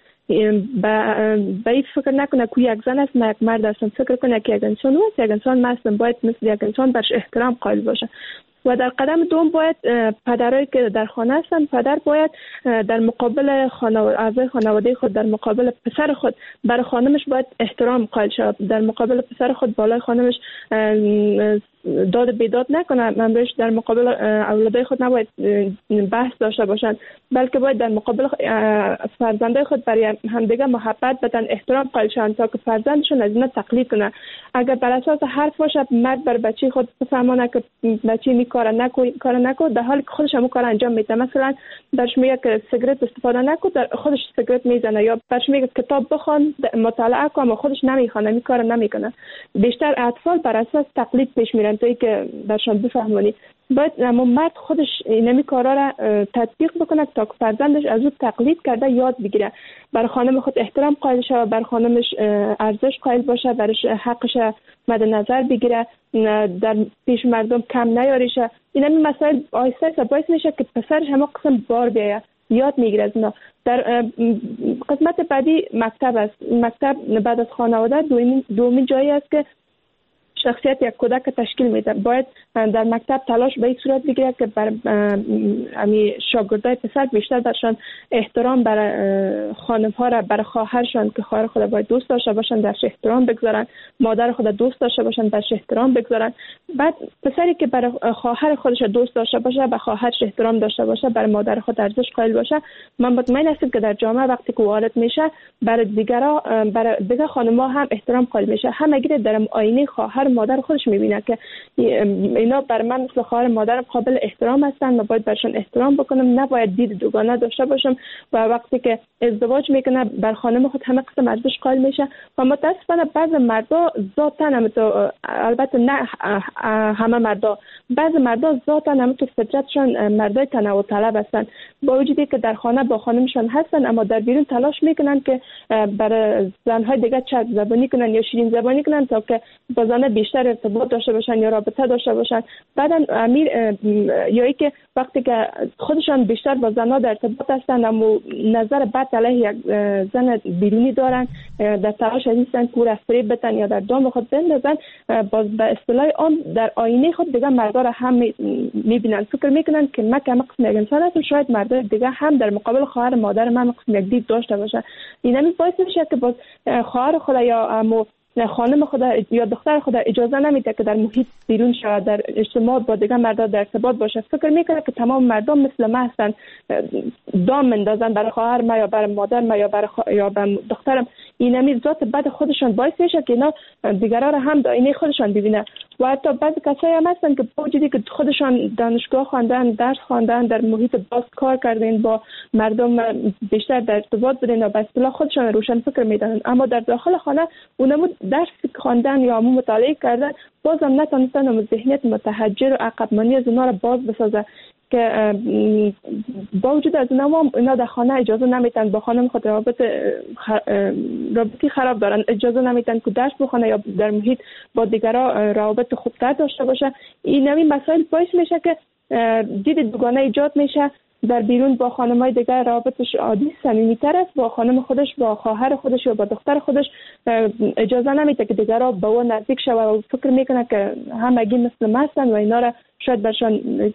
به این فکر نکنه که یک زن است من یک مرد هستم، فکر کنه که یک انسان است، یک انسان هستم، باید مثل یک انسان برش احترام قائل باشه. و در قدم دوم باید پدرایی که در خانه هستن، پدر باید در مقابل خانواده اعضای خانواده خود، در مقابل پسر خود برای خانمش باید احترام قائل شود، در مقابل پسر خود بالای خانمش داد بیداد نکنه، من بهش در مقابل اولادای خود نباید بحث داشته باشن، بلکه باید در مقابل فرزندای خود برای همدیگه محبت بدن، احترام قائل شوند تا که فرزندشون از اینا تقلید کنه. اگر بر اساس حرف باشه مرد بر بچه خود بفهمونه که بچه می کار نکو کار نکو، در حالی که خودش هم کار انجام میده، مثلا برش میگه که سیگرت استفاده نکو، در خودش سیگرت میزنه، یا برش میگه کتاب بخون مطالعه کن، اما خودش نمیخونه، می کار نمیکنه. بیشتر اطفال بر اساس تقلید پیش میرن توی که برشان بفهمونی. باید اما مرد خودش اینمی کارا را تطبیق بکنه تا که فرزندش از او تقلید کرده یاد بگیره، بر خانم خود احترام قائل شه، بر خانمش ارزش قائل باشه، برش حقش مد نظر بگیره، در پیش مردم کم نیاریشه. اینمی مسائل آیسته آیسته باعث میشه که پسرش همه قسم بار بیایه، یاد میگیره از اینا. در قسمت بعدی مکتب است. مکتب بعد از خانواده دومین دومین جایی است که شخصیت یک کودک تشکیل میده. باید در مکتب تلاش به این صورت بگیرد که بر امی شاگردای پسر بیشتر درشان احترام برای خانم‌ها را، برای خواهرشان که خواهر خود باید دوست داشته باشن درش احترام بگذارن، مادر خود دوست داشته باشن درش احترام بگذارن. بعد پسری که برای خواهر خودش دوست داشته باشه، به خواهرش احترام داشته باشه، برای مادر خود ارزش قائل باشه، من مطمئن هستم که در جامعه وقتی که وارد میشه برای دیگرا، برای دیگر خانم‌ها هم احترام قائل میشه. هم اگر در آینه خواهر مادر خودش میبینه که اینا بر من مثل خواهر مادر قابل احترام هستن، من باید برشان احترام بکنم، نباید دید دوگانه داشته باشم. و وقتی که ازدواج میکنه بر خانم خود همه قسم ارزش قائل میشه. و متاسفانه بعض مردا ذاتاً هم تو، البته نه همه مردا، بعض مردا ذاتاً هم تو فطرتشان مردای تنوع طلب هستن، با وجودی که در خانه با خانمشان هستن اما در بیرون تلاش میکنن که برای زنهای دیگه چرب زبانی کنن یا شیرین زبانی کنن تا که با زن بیشتر ارتباط داشته باشن یا رابطه داشته باشن. بعدن امیر یا ای که وقتی که خودشان بیشتر با زنها در ارتباط هستن اما نظر بد علیه یک زن بیرونی دارن، در تلاش هستن که را فریب بتن یا در دام خود بندازن، باز به اصطلاح آن در آینه خود دیگه مردا را هم میبینن، فکر میکنن که من که قسم یک انسان هستم، شاید مردا دیگه هم در مقابل خواهر مادر من قسم یک دید داشته باشن. این همین باعث میشه که باز خواهر خود یا خانم خود یا دختر خود اجازه نمیده که در محیط بیرون شود، در اجتماع با دیگر مردا در ارتباط باشه. فکر میکنه که تمام مردم مثل ما هستن، دام مندازن برای خواهر ما یا برای مادر ما یا برای خوا... یا برای دخترم. این همین ذات بد خودشان باعث میشه که اینا دیگران را هم داینه خودشان ببینن. و حتی بعضی کسایی هم هستن که با وجودی که خودشان دانشگاه خواندن، درس خواندن، در محیط باز کار کردن، با مردم بیشتر در ارتباط بودن و به اصطلاح خودشان روشن فکر میدن، اما در داخل خانه اونم درس خواندن یا همون مطالعه کردن بازم نتونستن اون ذهنیت متحجر و عقب‌مانی از اونا رو باز بسازه که با وجود از اونا اینا در خانه اجازه نمیتن با خانم خود رابطه رابطی خراب دارن، اجازه نمیتن که درس بخونه یا در محیط با دیگران روابط خوبتر داشته باشه. این همین مسائل باعث میشه که دید دوگانه ایجاد میشه. در بیرون با خانم‌های دیگر روابطش عادی صمیمی‌تر است، با خانم خودش، با خواهر خودش یا با دختر خودش اجازه نمیده که دیگرها به او نزدیک شود و فکر میکنه که همگی مثل ما هستند و اینا را شاید برشان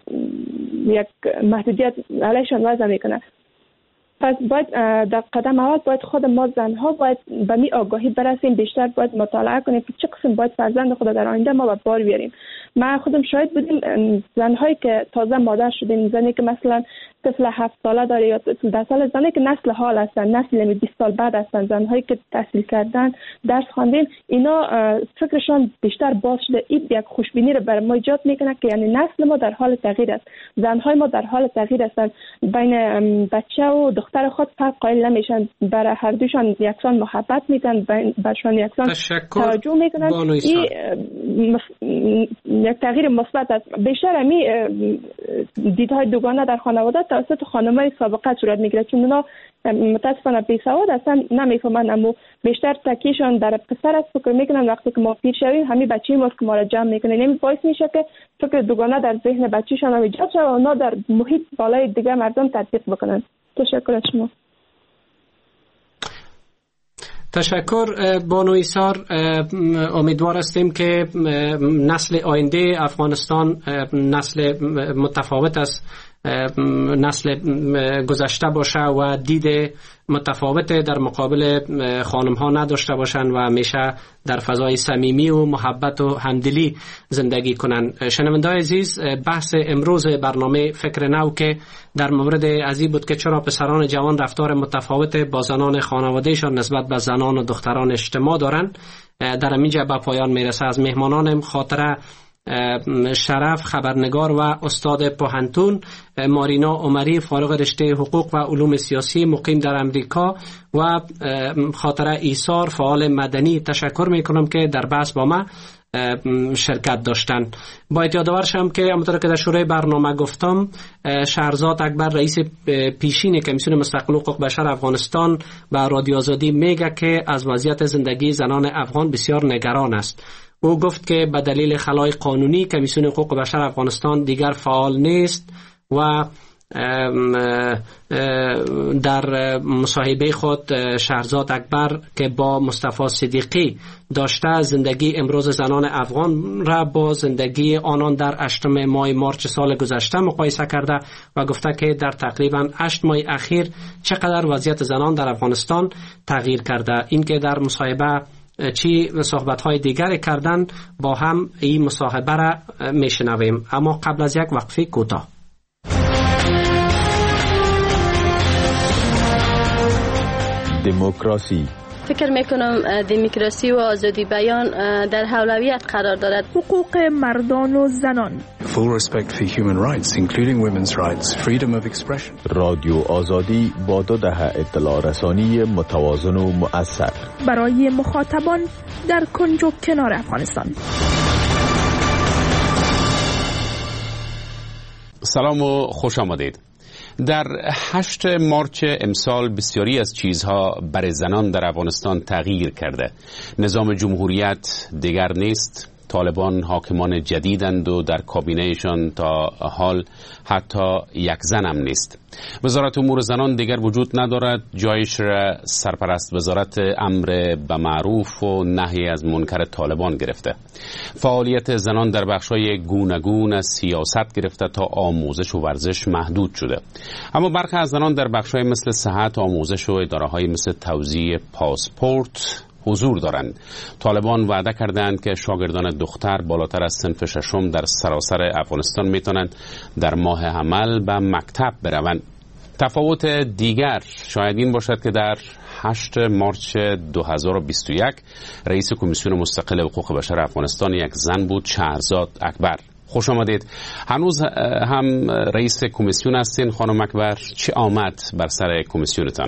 یک محدودیت علیشان وضع میکنه. پس باید در قدم اول باید خود ما زنها باید به می آگاهی برسیم، بیشتر باید مطالعه کنیم که چه قسم باید فرزند خود در آینده ما به بار بیاریم. ما خودم شاید بودیم زنهایی که تازه مادر شدیم، زنی که مثلا طفل هفت ساله داره یا طفل ده ساله، زنی که نسل حال هستن، نسل بیست سال بعد هستن، زنهایی که تحصیل کردن، درس خواندن، اینا فکرشان بیشتر باز شده. این یک خوشبینی رو بر ما ایجاد میکنه که یعنی نسل ما در حال تغییر است، زنهای ما در حال تغییر هستند، بین بچه و دختر خود فرق قائل نمیشن، برای هر دوشان یکسان محبت میدن، برشان یکسان توجه میکنن. این یک تغییر مثبت است. بیشتر همی دیدهای دوگانه در خانواده توسط خانم‌های سابقه صورت میگیره، چون اونا متاسفانه بی‌سواد هستن، نمیفهمن، اما بیشتر تکیهشون در پسر است. فکر میکنن وقتی که ما پیر شویم همین بچه‌ای ما که ما را جمع میکنه. این باعث میشه که فکر دوگانه در ذهن بچه‌شان ایجاد شه و اونا در محیط بالای دیگه مردم تطبیق بکنن. تشکر از شما. تشکر بانو ایثار. امیدوار هستیم که نسل آینده افغانستان نسل متفاوت است، نسل گذشته باشه و دید متفاوت در مقابل خانم ها نداشته باشند و همیشه در فضای صمیمی و محبت و همدلی زندگی کنند. شنونده‌های عزیز، بحث امروز برنامه فکر نو که در مورد ازی بود که چرا پسران جوان رفتار متفاوت با زنان خانوادهشان نسبت به زنان و دختران اجتماع دارند. در همینجا به پایان میرسه. از مهمانانم خاطره شرف، خبرنگار و استاد پوهنتون، مارینا عمری، فارغ رشته حقوق و علوم سیاسی مقیم در امریکا، و خاطره ایثار، فعال مدنی، تشکر میکنم که در بحث با ما شرکت داشتن. باید یادآور شم که همونطور که در شروع برنامه گفتم، شهرزاد اکبر رئیس پیشین کمیسیون مستقل حقوق بشر افغانستان به رادیو آزادی میگه که از وضعیت زندگی زنان افغان بسیار نگران است. او گفت که به دلیل خلای قانونی کمیسیون حقوق بشر افغانستان دیگر فعال نیست و در مصاحبه خود شهرزاد اکبر که با مصطفی صدیقی داشته زندگی امروز زنان افغان را با زندگی آنان در هشتم ماه مارچ سال گذشته مقایسه کرده و گفته که در تقریبا هشت ماه اخیر چقدر وضعیت زنان در افغانستان تغییر کرده. این که در مصاحبه چی صحبت‌های دیگری کردن با هم این مصاحبه را میشنویم، اما قبل از یک وقفه کوتاه. دموکراسی. فکر میکنم دموکراسی و آزادی بیان در اولویت قرار دارد. حقوق مردان و زنان. Full respect for human rights including women's rights, freedom of expression. رادیو آزادی با دو دهه اطلاع رسانی متوازن و مؤثر برای مخاطبان در کنج و کنار افغانستان. سلام و خوش آمدید. در هشت مارچ امسال بسیاری از چیزها برای زنان در افغانستان تغییر کرده. نظام جمهوریت دیگر نیست، طالبان حاکمان جدیدند و در کابینهشان تا حال حتی یک زن هم نیست. وزارت امور زنان دیگر وجود ندارد، جایش را سرپرست وزارت امر به معروف و نهی از منکر طالبان گرفته. فعالیت زنان در بخش‌های گوناگون از سیاست گرفته تا آموزش و ورزش محدود شده. اما برخی از زنان در بخش‌های مثل صحت، آموزش و اداره‌های مثل توزیع پاسپورت حضور دارند. طالبان وعده کردند که شاگردان دختر بالاتر از صنف ششم در سراسر افغانستان میتونند در ماه عمل به مکتب بروند. تفاوت دیگر شاید این باشد که در هشت مارچ دو هزار و بیست و یک رئیس کمیسیون مستقل حقوق بشر افغانستان یک زن بود، شهرزاد اکبر. خوش آمدید. هنوز هم رئیس کمیسیون هستین خانم اکبر، چه آمد بر سر کمیسیونتان؟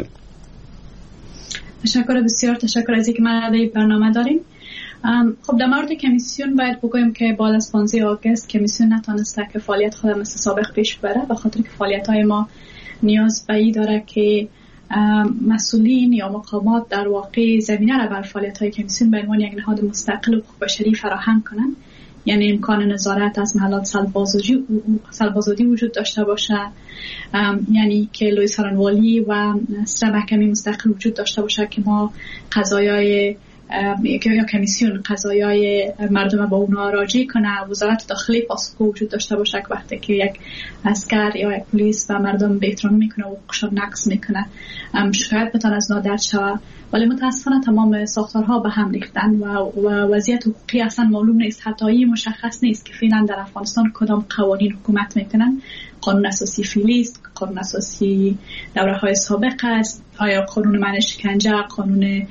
تشکر، بسیار تشکر از اینکه ما در برنامه داریم. خب در مورد کمیسیون باید بگویم که بعد از پانزده آگوست کمیسیون نتونسته که فعالیت خود مثل سابق پیش ببره، به خاطر که فعالیت های ما نیاز به این داره که مسئولین یا مقامات در واقع زمینه را بر فعالیت های کمیسیون به عنوان یک نهاد مستقل و حقوق بشری فراهم کنند. یعنی امکان نظارت از محلات سلبازادی وجود داشته باشه، یعنی که لوی سرانوالی و سر محکمه مستقل وجود داشته باشه که ما قضایای یا کمیسیون قضایای مردم با اونها راجع کنه. وزارت داخلی پاسخگو وجود داشته باشه که وقتی که یک عسکر یا یک پلیس و مردم به احترام میکنه و حقوقشون نقض میکنه شکایت بتونه از نادر شود. ولی متاسفانه تمام ساختارها به هم ریختن و وضعیت حقوقی اصلا معلوم نیست، حتی این مشخص نیست که فعلا در افغانستان کدام قوانین حکومت میکنن. قانون اساسی فعلی است، قانون اساسی دوره‌های سابق است، آیا قانون منع شکنجه، قانون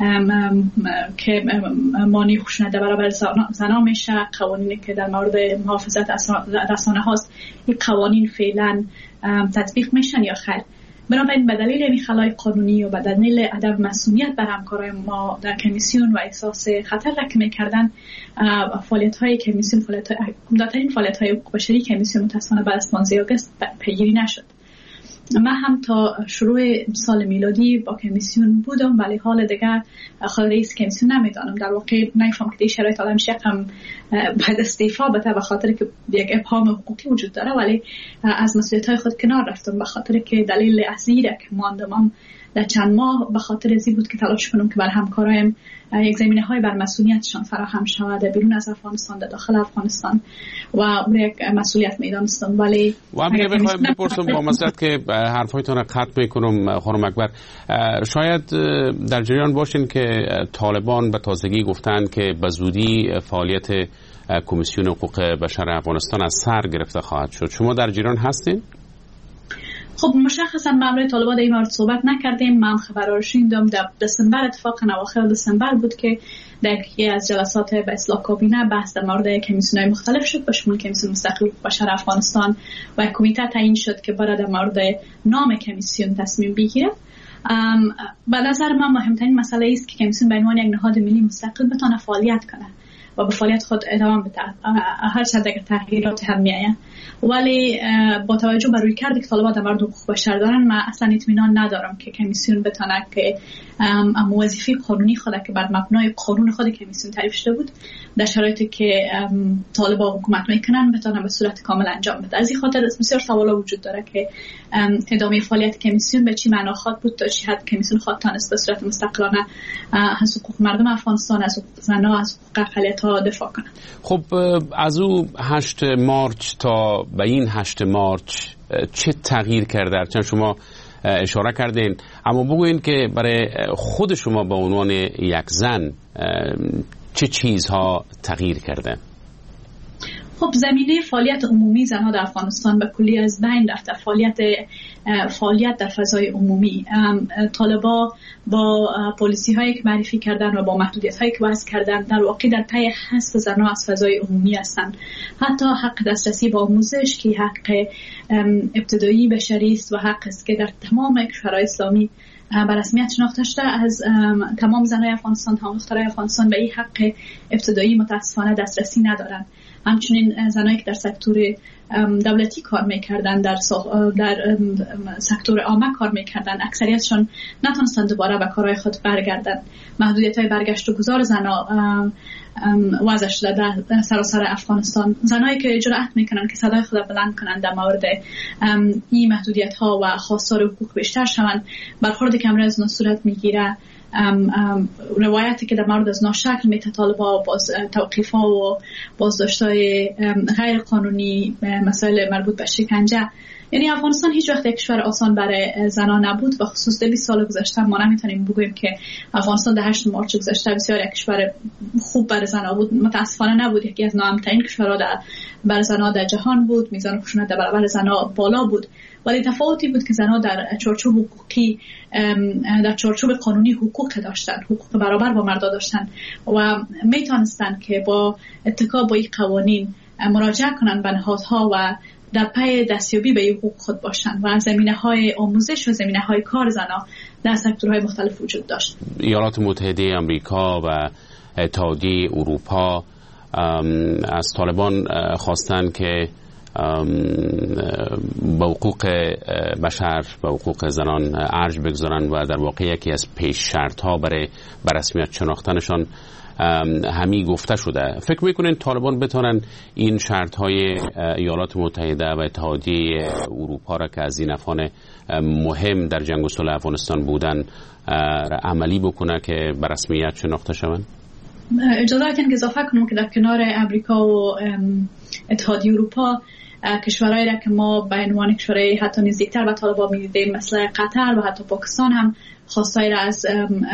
که مانع خشونت برابر زنان میشه، قوانینی که در مورد محافظت رسانه هاست، این قوانین فعلا تطبیق میشن یا خیر؟ بنابراین به دلیل این خلای قانونی و به دلیل عدم مسئولیت بر همکارای ما در کمیسیون و احساس خطر را که میکردن، فعالیت‌های کمیسیون، فعالیت‌های عمدترین فعالیت‌های حقوق بشری کمیسیون متأسفانه بعد از پانزده آگوست پیگیری نشد. من هم تا شروع سال میلادی با کمیسیون بودم، ولی حال دیگر خود رئیس کمیسیون نمیدانم. در واقع نمیفهم که این شرایط آدم شکم بعد استعفا بده، به خاطر که یک ابهام حقوقی وجود داره، ولی از مسئولیت‌های خود کنار رفتم به خاطر که دلیل اصلی را که ماندم در چند ماه به خاطر ازی بود که تلاش کنم که بر همکارایم یک زمینه های بر مسئولیتشان فراهم شود بیرون از افغانستان، در داخل افغانستان، و اون یک مسئولیت میدانستم. ولی و اگه بخوایم بپرسم با مسئلت که حرفایتون را قطع میکنم خانم اکبر، شاید در جریان باشین که طالبان به تازگی گفتن که به زودی فعالیت کمیسیون حقوق بشر افغانستان از سر گرفته خواهد شد. شما در جریان هستین؟ خب مشخصا مبلغ طالبان در این مورد صحبت نکردیم. من خبرها رو شنیدم در دسامبر، اتفاقا اواخر دسامبر بود که در یکی از جلسات به اصلاح کابینه بحث در مورد کمیسیون‌های مختلف شد، به شمول کمیسیون مستقل بشر افغانستان، و کمیته تعیین شد که باید در مورد نام کمیسیون تصمیم بگیره. به نظر من مهمترین مسئله است که کمیسیون به عنوان یک نهاد ملی مستقل بتونه فعالیت کنه و به فعالیت خود ادامه بده، هر چند اگر تغییرات هم میآید. ولی با توجه بر روی کرد که طالبان در مورد حقوق بشر دارن، من اصلا اطمینان ندارم که کمیسیون بتونه که وظیفه قانونی خود که بر مبنای قانون خود کمیسیون تعریف شده بود در شرایطی که طالبان حکومت میکنن بتونه به صورت کامل انجام بده. از این خاطر بسیار سوالا وجود داره که ادامه فعالیت کمیسیون به چی معنا خواهد بود، تا چی حد کمیسیون خواهد تانست به صورت مستقلانه از حقوق مردم افغانستان، از حقوق زنان، از حقوق اقلیت‌ها دفاع کنه. خب از او هشت مارچ تا به این هشت مارچ چه تغییر کرده؟ چون شما اشاره کردین، اما بگوین که برای خود شما به عنوان یک زن چه چیزها تغییر کرده؟ خب زمینه فعالیت عمومی زنها در افغانستان به کلی از بین رفته. فعالیت فعالیت در فضای عمومی، طالبا با پالیسی هایی که معرفی کردن و با محدودیت هایی که وضع کردن در واقع در پی حذف زنها از فضای عمومی هستند. حتی حق دسترسی به آموزش که حق ابتدایی بشری است و حق است که در تمام کشورهای اسلامی به رسمیت شناخته شده، از تمام زنهای افغانستان، تمام دخترای افغانستان به این حق ابتدایی متاسفانه دسترسی ندارن. همچنین زنایی که در سکتور دولتی کار میکردن، در در سکتور عامه کار میکردن، اکثریتشون نتونستن دوباره به کارهای خود برگردن. محدودیت‌های برگشت و گذار زنا وضع شده در سراسر افغانستان. زنایی که جرأت میکنن که صدای خود بلند کنن در مورد این محدودیت‌ها و خواستار حقوق بیشتر شوند، برخورد کمره از صورت میگیره. ام ام روایتی که در مورد از ناشکل میته طالبا باز توقیف‌ها و بازداشت‌های غیر قانونی، مسائل مربوط به شکنجه. یعنی افغانستان هیچ وقت یک کشور آسان برای زنان نبود و خصوص در بیست سال گذشته ما نمیتونیم بگوییم که افغانستان در هشت مارچ گذشته بسیار یک کشور خوب برای زنان بود. متاسفانه نبود. یکی از ناامن‌ترین کشورها در برای زنان در جهان بود. میزان خشونت در برابر زنان بالا بود. ولی تفاوتی بود که زنان در چارچوب حقوقی، در چارچوب قانونی حقوق داشتن، حقوق برابر با مردا داشتن و میتونستن که با اتکا با این قوانین مراجعه کنن به نهادها و در پی دستیابی به حقوق خود باشن و زمینه‌های آموزش و زمینه‌های کار زنان در سکتورهای مختلف وجود داشت. ایالات متحده آمریکا و اتحادیه اروپا از طالبان خواستن که به حقوق بشر، به حقوق زنان ارج بگذارن و در واقع یکی از پیش شرط ها برای برسمیت شناختنشان همی گفته شده. فکر میکنین طالبان بتونن این شرط های ایالات متحده و اتحادیه اروپا را که از این افغان مهم در جنگ و صلح افغانستان بودن عملی بکنه که برسمیت شناخته شوند؟ اجازه بدین که اضافه کنم که در کنار امریکا و اتحادیه اروپا کشورهایی را که ما به عنوان کشورهای حتی نزدیکتر به طالبان می‌دیدیم مثل قطر و حتی پاکستان هم خواستایی را از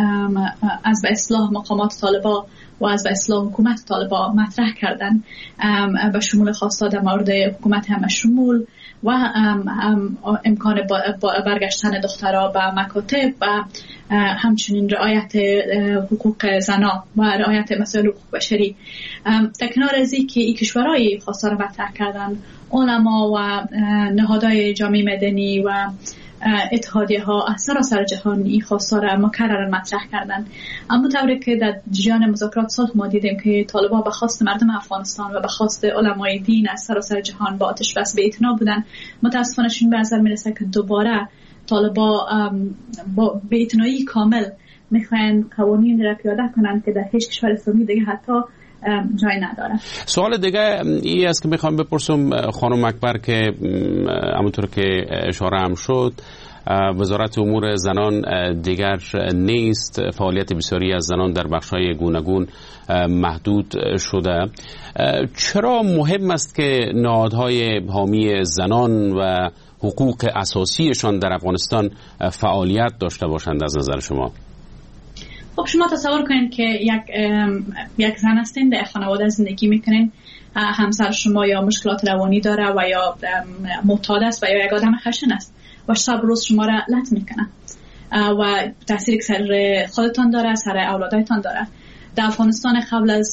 از به اصلاح مقامات طالبان و از به اصلاح حکومت طالبان مطرح کردن، به شمول خواستها در مورد حکومت همشمول و امکان برگشتن دخترها به مکاتب و همچنین رعایت حقوق زنان و رعایت مسائل حقوق بشری. در کنار از این که این کشورهای خواسته را مطرح کردن، علما و نهادهای جامعه مدنی و اتحادیه ها از سراسر جهان این خواسته را مکررا مطرح کردن. اما طوری که در جریان مذاکرات صلح ما دیدیم که طالبان به خواست مردم افغانستان و به خواست علمای دین از سراسر جهان با آتش بس به اعتنا بودن، متاسفانه این به نظر میرسه که دوباره طالبان با به اعتنایی کامل میخواین قوانین را پیاده کنن که در هیچ کشور اسلامی دیگه حتی جای نداره. سوال دیگه ای است که میخوام بپرسم خانم اکبر که همونطور که اشاره هم شد وزارت امور زنان دیگر نیست، فعالیت بسیاری از زنان در بخش‌های گوناگون محدود شده. چرا مهم است که نهادهای حامی زنان و حقوق اساسیشان در افغانستان فعالیت داشته باشند از نظر شما؟ خب شما تصور کنید که یک یک زن هستین، در خانواده زندگی میکنین، همسر شما یا مشکلات روانی داره و یا معتاد است و یا یک آدم خشن است و شب روز شما را لط میکنه و تاثیر سر خودتان داره، سر اولادایتان داره. در افغانستان قبل از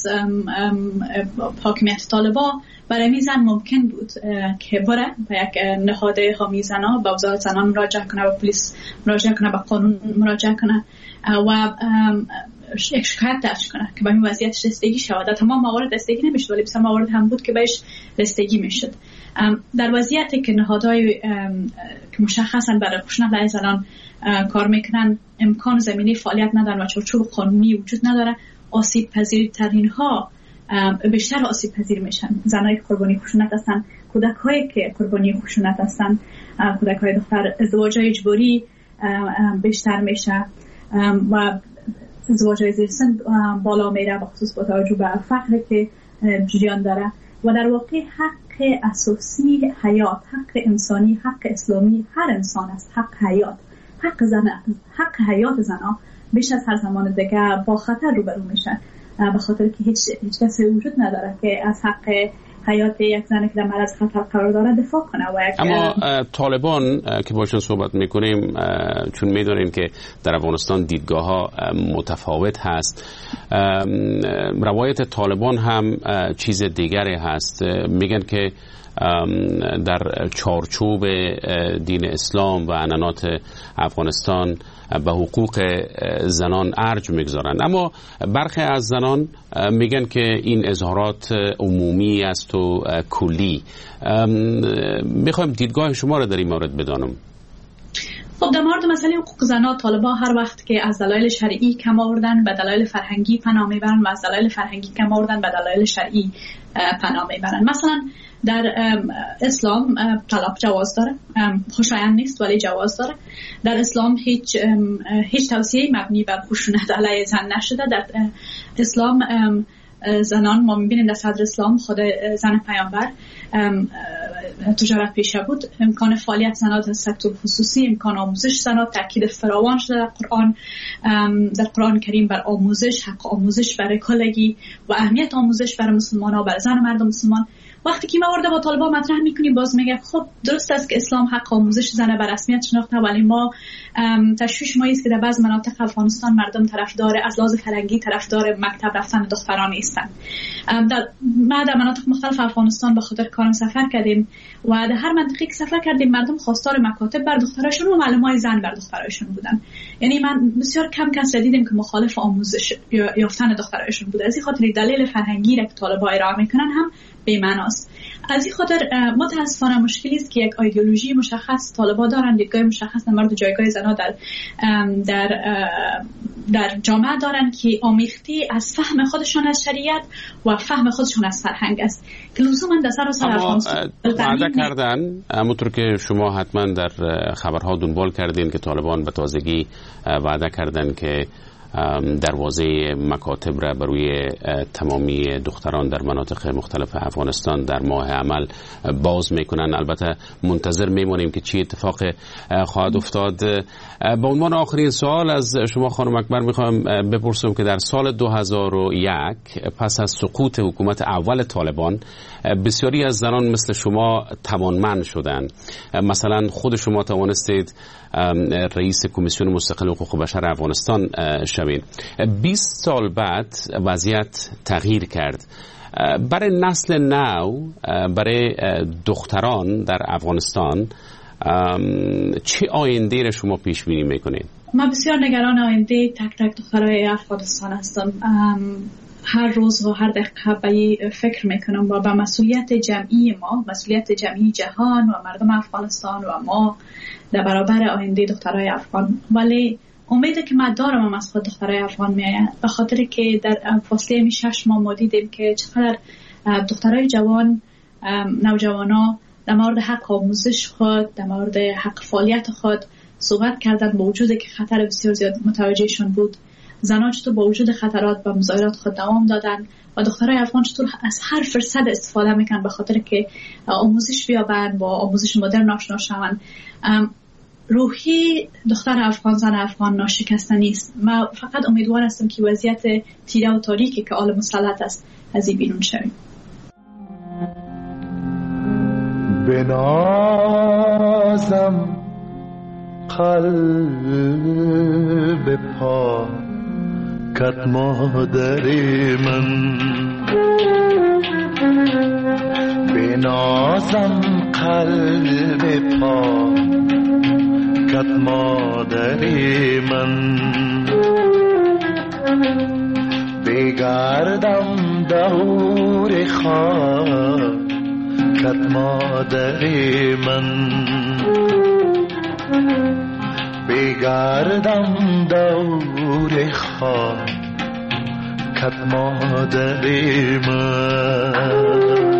حاکمیت طالبان برای میزن ممکن بود که بره به یک نهاد حامی زنان، به وزارت زنان مراجعه کنه، به پلیس مراجعه کنه، به قانون مراجعه کنه و یک شکایت درج کنه که به این وضعیتش رسیدگی شود. در تمام موارد رسیدگی نمیشد ولی بسیار موارد هم بود که بهش رسیدگی میشد. در وضعیتی که نهادهای که مشخصا برای خشونت علیه زنان کار میکنن امکان زمینه فعالیت ندارن و چارچوب قانونی وجود نداره، آسیب پذیرترین ها بیشتر آسیب پذیر میشن. زنای قربانی خشونت هستن، کودک هایی که قربانی خشونت هستن، کودک های دختر، ازدواج های اجباری بیشتر میشه و ازدواج های زیر سن بالا میره، بخصوص با توجه به فقری که جریان داره. و در واقع حق اساسی حیات، حق انسانی، حق اسلامی هر انسان است، حق حیات، حق زن، حق حیات زنها بیش از هر زمان دیگه با خطر روبرو میشن، به خاطر که هیچ هیچ کسی وجود نداره که از حق حیات یک زن که در معرض خطر قرار داره دفاع کنه. و اما طالبان که باشون صحبت میکنیم، چون میدونیم که در افغانستان دیدگاه ها متفاوت هست، روایت طالبان هم چیز دیگری هست. میگن که در چارچوب دین اسلام و عنعنات افغانستان به حقوق زنان ارج میگذارند، اما برخی از زنان میگن که این اظهارات عمومی است و کلی. میخوایم دیدگاه شما را در این مورد بدانم. خب در مورد مسئله حقوق زنان، طالبان هر وقت که از دلایل شرعی کم آوردن به دلایل فرهنگی پناه میبرن و از دلایل فرهنگی کم آوردن به دلایل شرعی پناه میبرن. مثلا در اسلام طلاق جواز داره، خوشایند نیست ولی جواز داره. در اسلام هیچ هیچ توصیه مبنی بر خشونت علیه زن نشده. در اسلام زنان، ما میبینیم در صدر اسلام خود زن پیامبر تجارت پیشه بود، امکان فعالیت زنان در سکتور خصوصی، امکان آموزش زنان تاکید فراوان شده در قرآن، در قرآن کریم بر آموزش، حق آموزش برای کلگی و اهمیت آموزش برای مسلمان ها، برای زن و مردم مسلمان. وقتی که ما ورده با طالبان مطرح میکنیم، باز میگه خب درست است که اسلام حق آموزش زنه بر رسمیت شناخته، ولی ما تشویش ما است که در بعض مناطق افغانستان مردم طرفدار از لحاظ فرهنگی طرفدار مکتب رفتن دختران نیستند. در ما در مناطق مختلف افغانستان به خاطر کارم سفر کردیم و در هر منطقه که سفر کردیم مردم خواستار مکاتب بر دختراشون و معلمای زن بر دختراشون بودن. یعنی من بسیار کم کس را دیدم که مخالف آموزش یافتن دختراشون بود. از این خاطر دلیل فرهنگی را که طالبان ارائه میکنن هم بی‌معناست. از این خاطر متاسفانه مشکلی است که یک ایدئولوژی مشخص طالبان دارن، دیدگاه مشخص در مورد جایگاه زنها در در در جامعه دارن که آمیختی از فهم خودشان از شریعت و فهم خودشان از فرهنگ است که لزوما در سراسر افغانستان وعده کردن. همونطور که شما حتما در خبرها دنبال کردین که طالبان به تازگی وعده کردن که دروازه مکاتب را بروی تمامی دختران در مناطق مختلف افغانستان در ماه عمل باز میکنن. البته منتظر میمونیم که چی اتفاق خواهد افتاد. با عنوان آخرین سوال از شما خانم اکبر میخوام بپرسم که در سال دو هزار و یک پس از سقوط حکومت اول طالبان بسیاری از زنان مثل شما توانمند شدند. مثلا خود شما توانستید رئیس کمیسیون مستقل حقوق بشر افغانستان شوید. بیست سال بعد وضعیت تغییر کرد. برای نسل نو، برای دختران در افغانستان چه آینده را شما پیش بینی میکنید؟ من بسیار نگران آینده تک تک دخترای افغانستان هستم. هر روز و هر دقیقه به فکر میکنم و به مسئولیت جمعی ما، مسئولیت جمعی جهان و مردم افغانستان و ما در برابر آینده دخترای افغان. ولی امیدی که من دارم هم از خود دخترای افغان میآید، به خاطر که در فاصله می شش ماه ما دیدیم که چقدر دخترای جوان، نوجوانا در مورد حق آموزش خود، در مورد حق فعالیت خود صحبت کردن، با وجودی که خطر بسیار زیاد متوجهشون بود. زنان چطور با وجود خطرات و مظاهرات خود دوام دادن و دخترای افغان چطور از هر فرصت استفاده میکنن به خاطر که آموزش بیابن، با آموزش مدرن آشنا شون. روحی دختر افغان، زن افغان ناشکسته است. من فقط امیدوار هستم که وضعیت تیره و تاریکی که آل مسلط است از این بیرون شویم. بنازم قلب پا کت مادر من، بنازم قلب پا کت مادر من، بگردم دور خاک کت مادر من بگردم دور خاک کت مادر من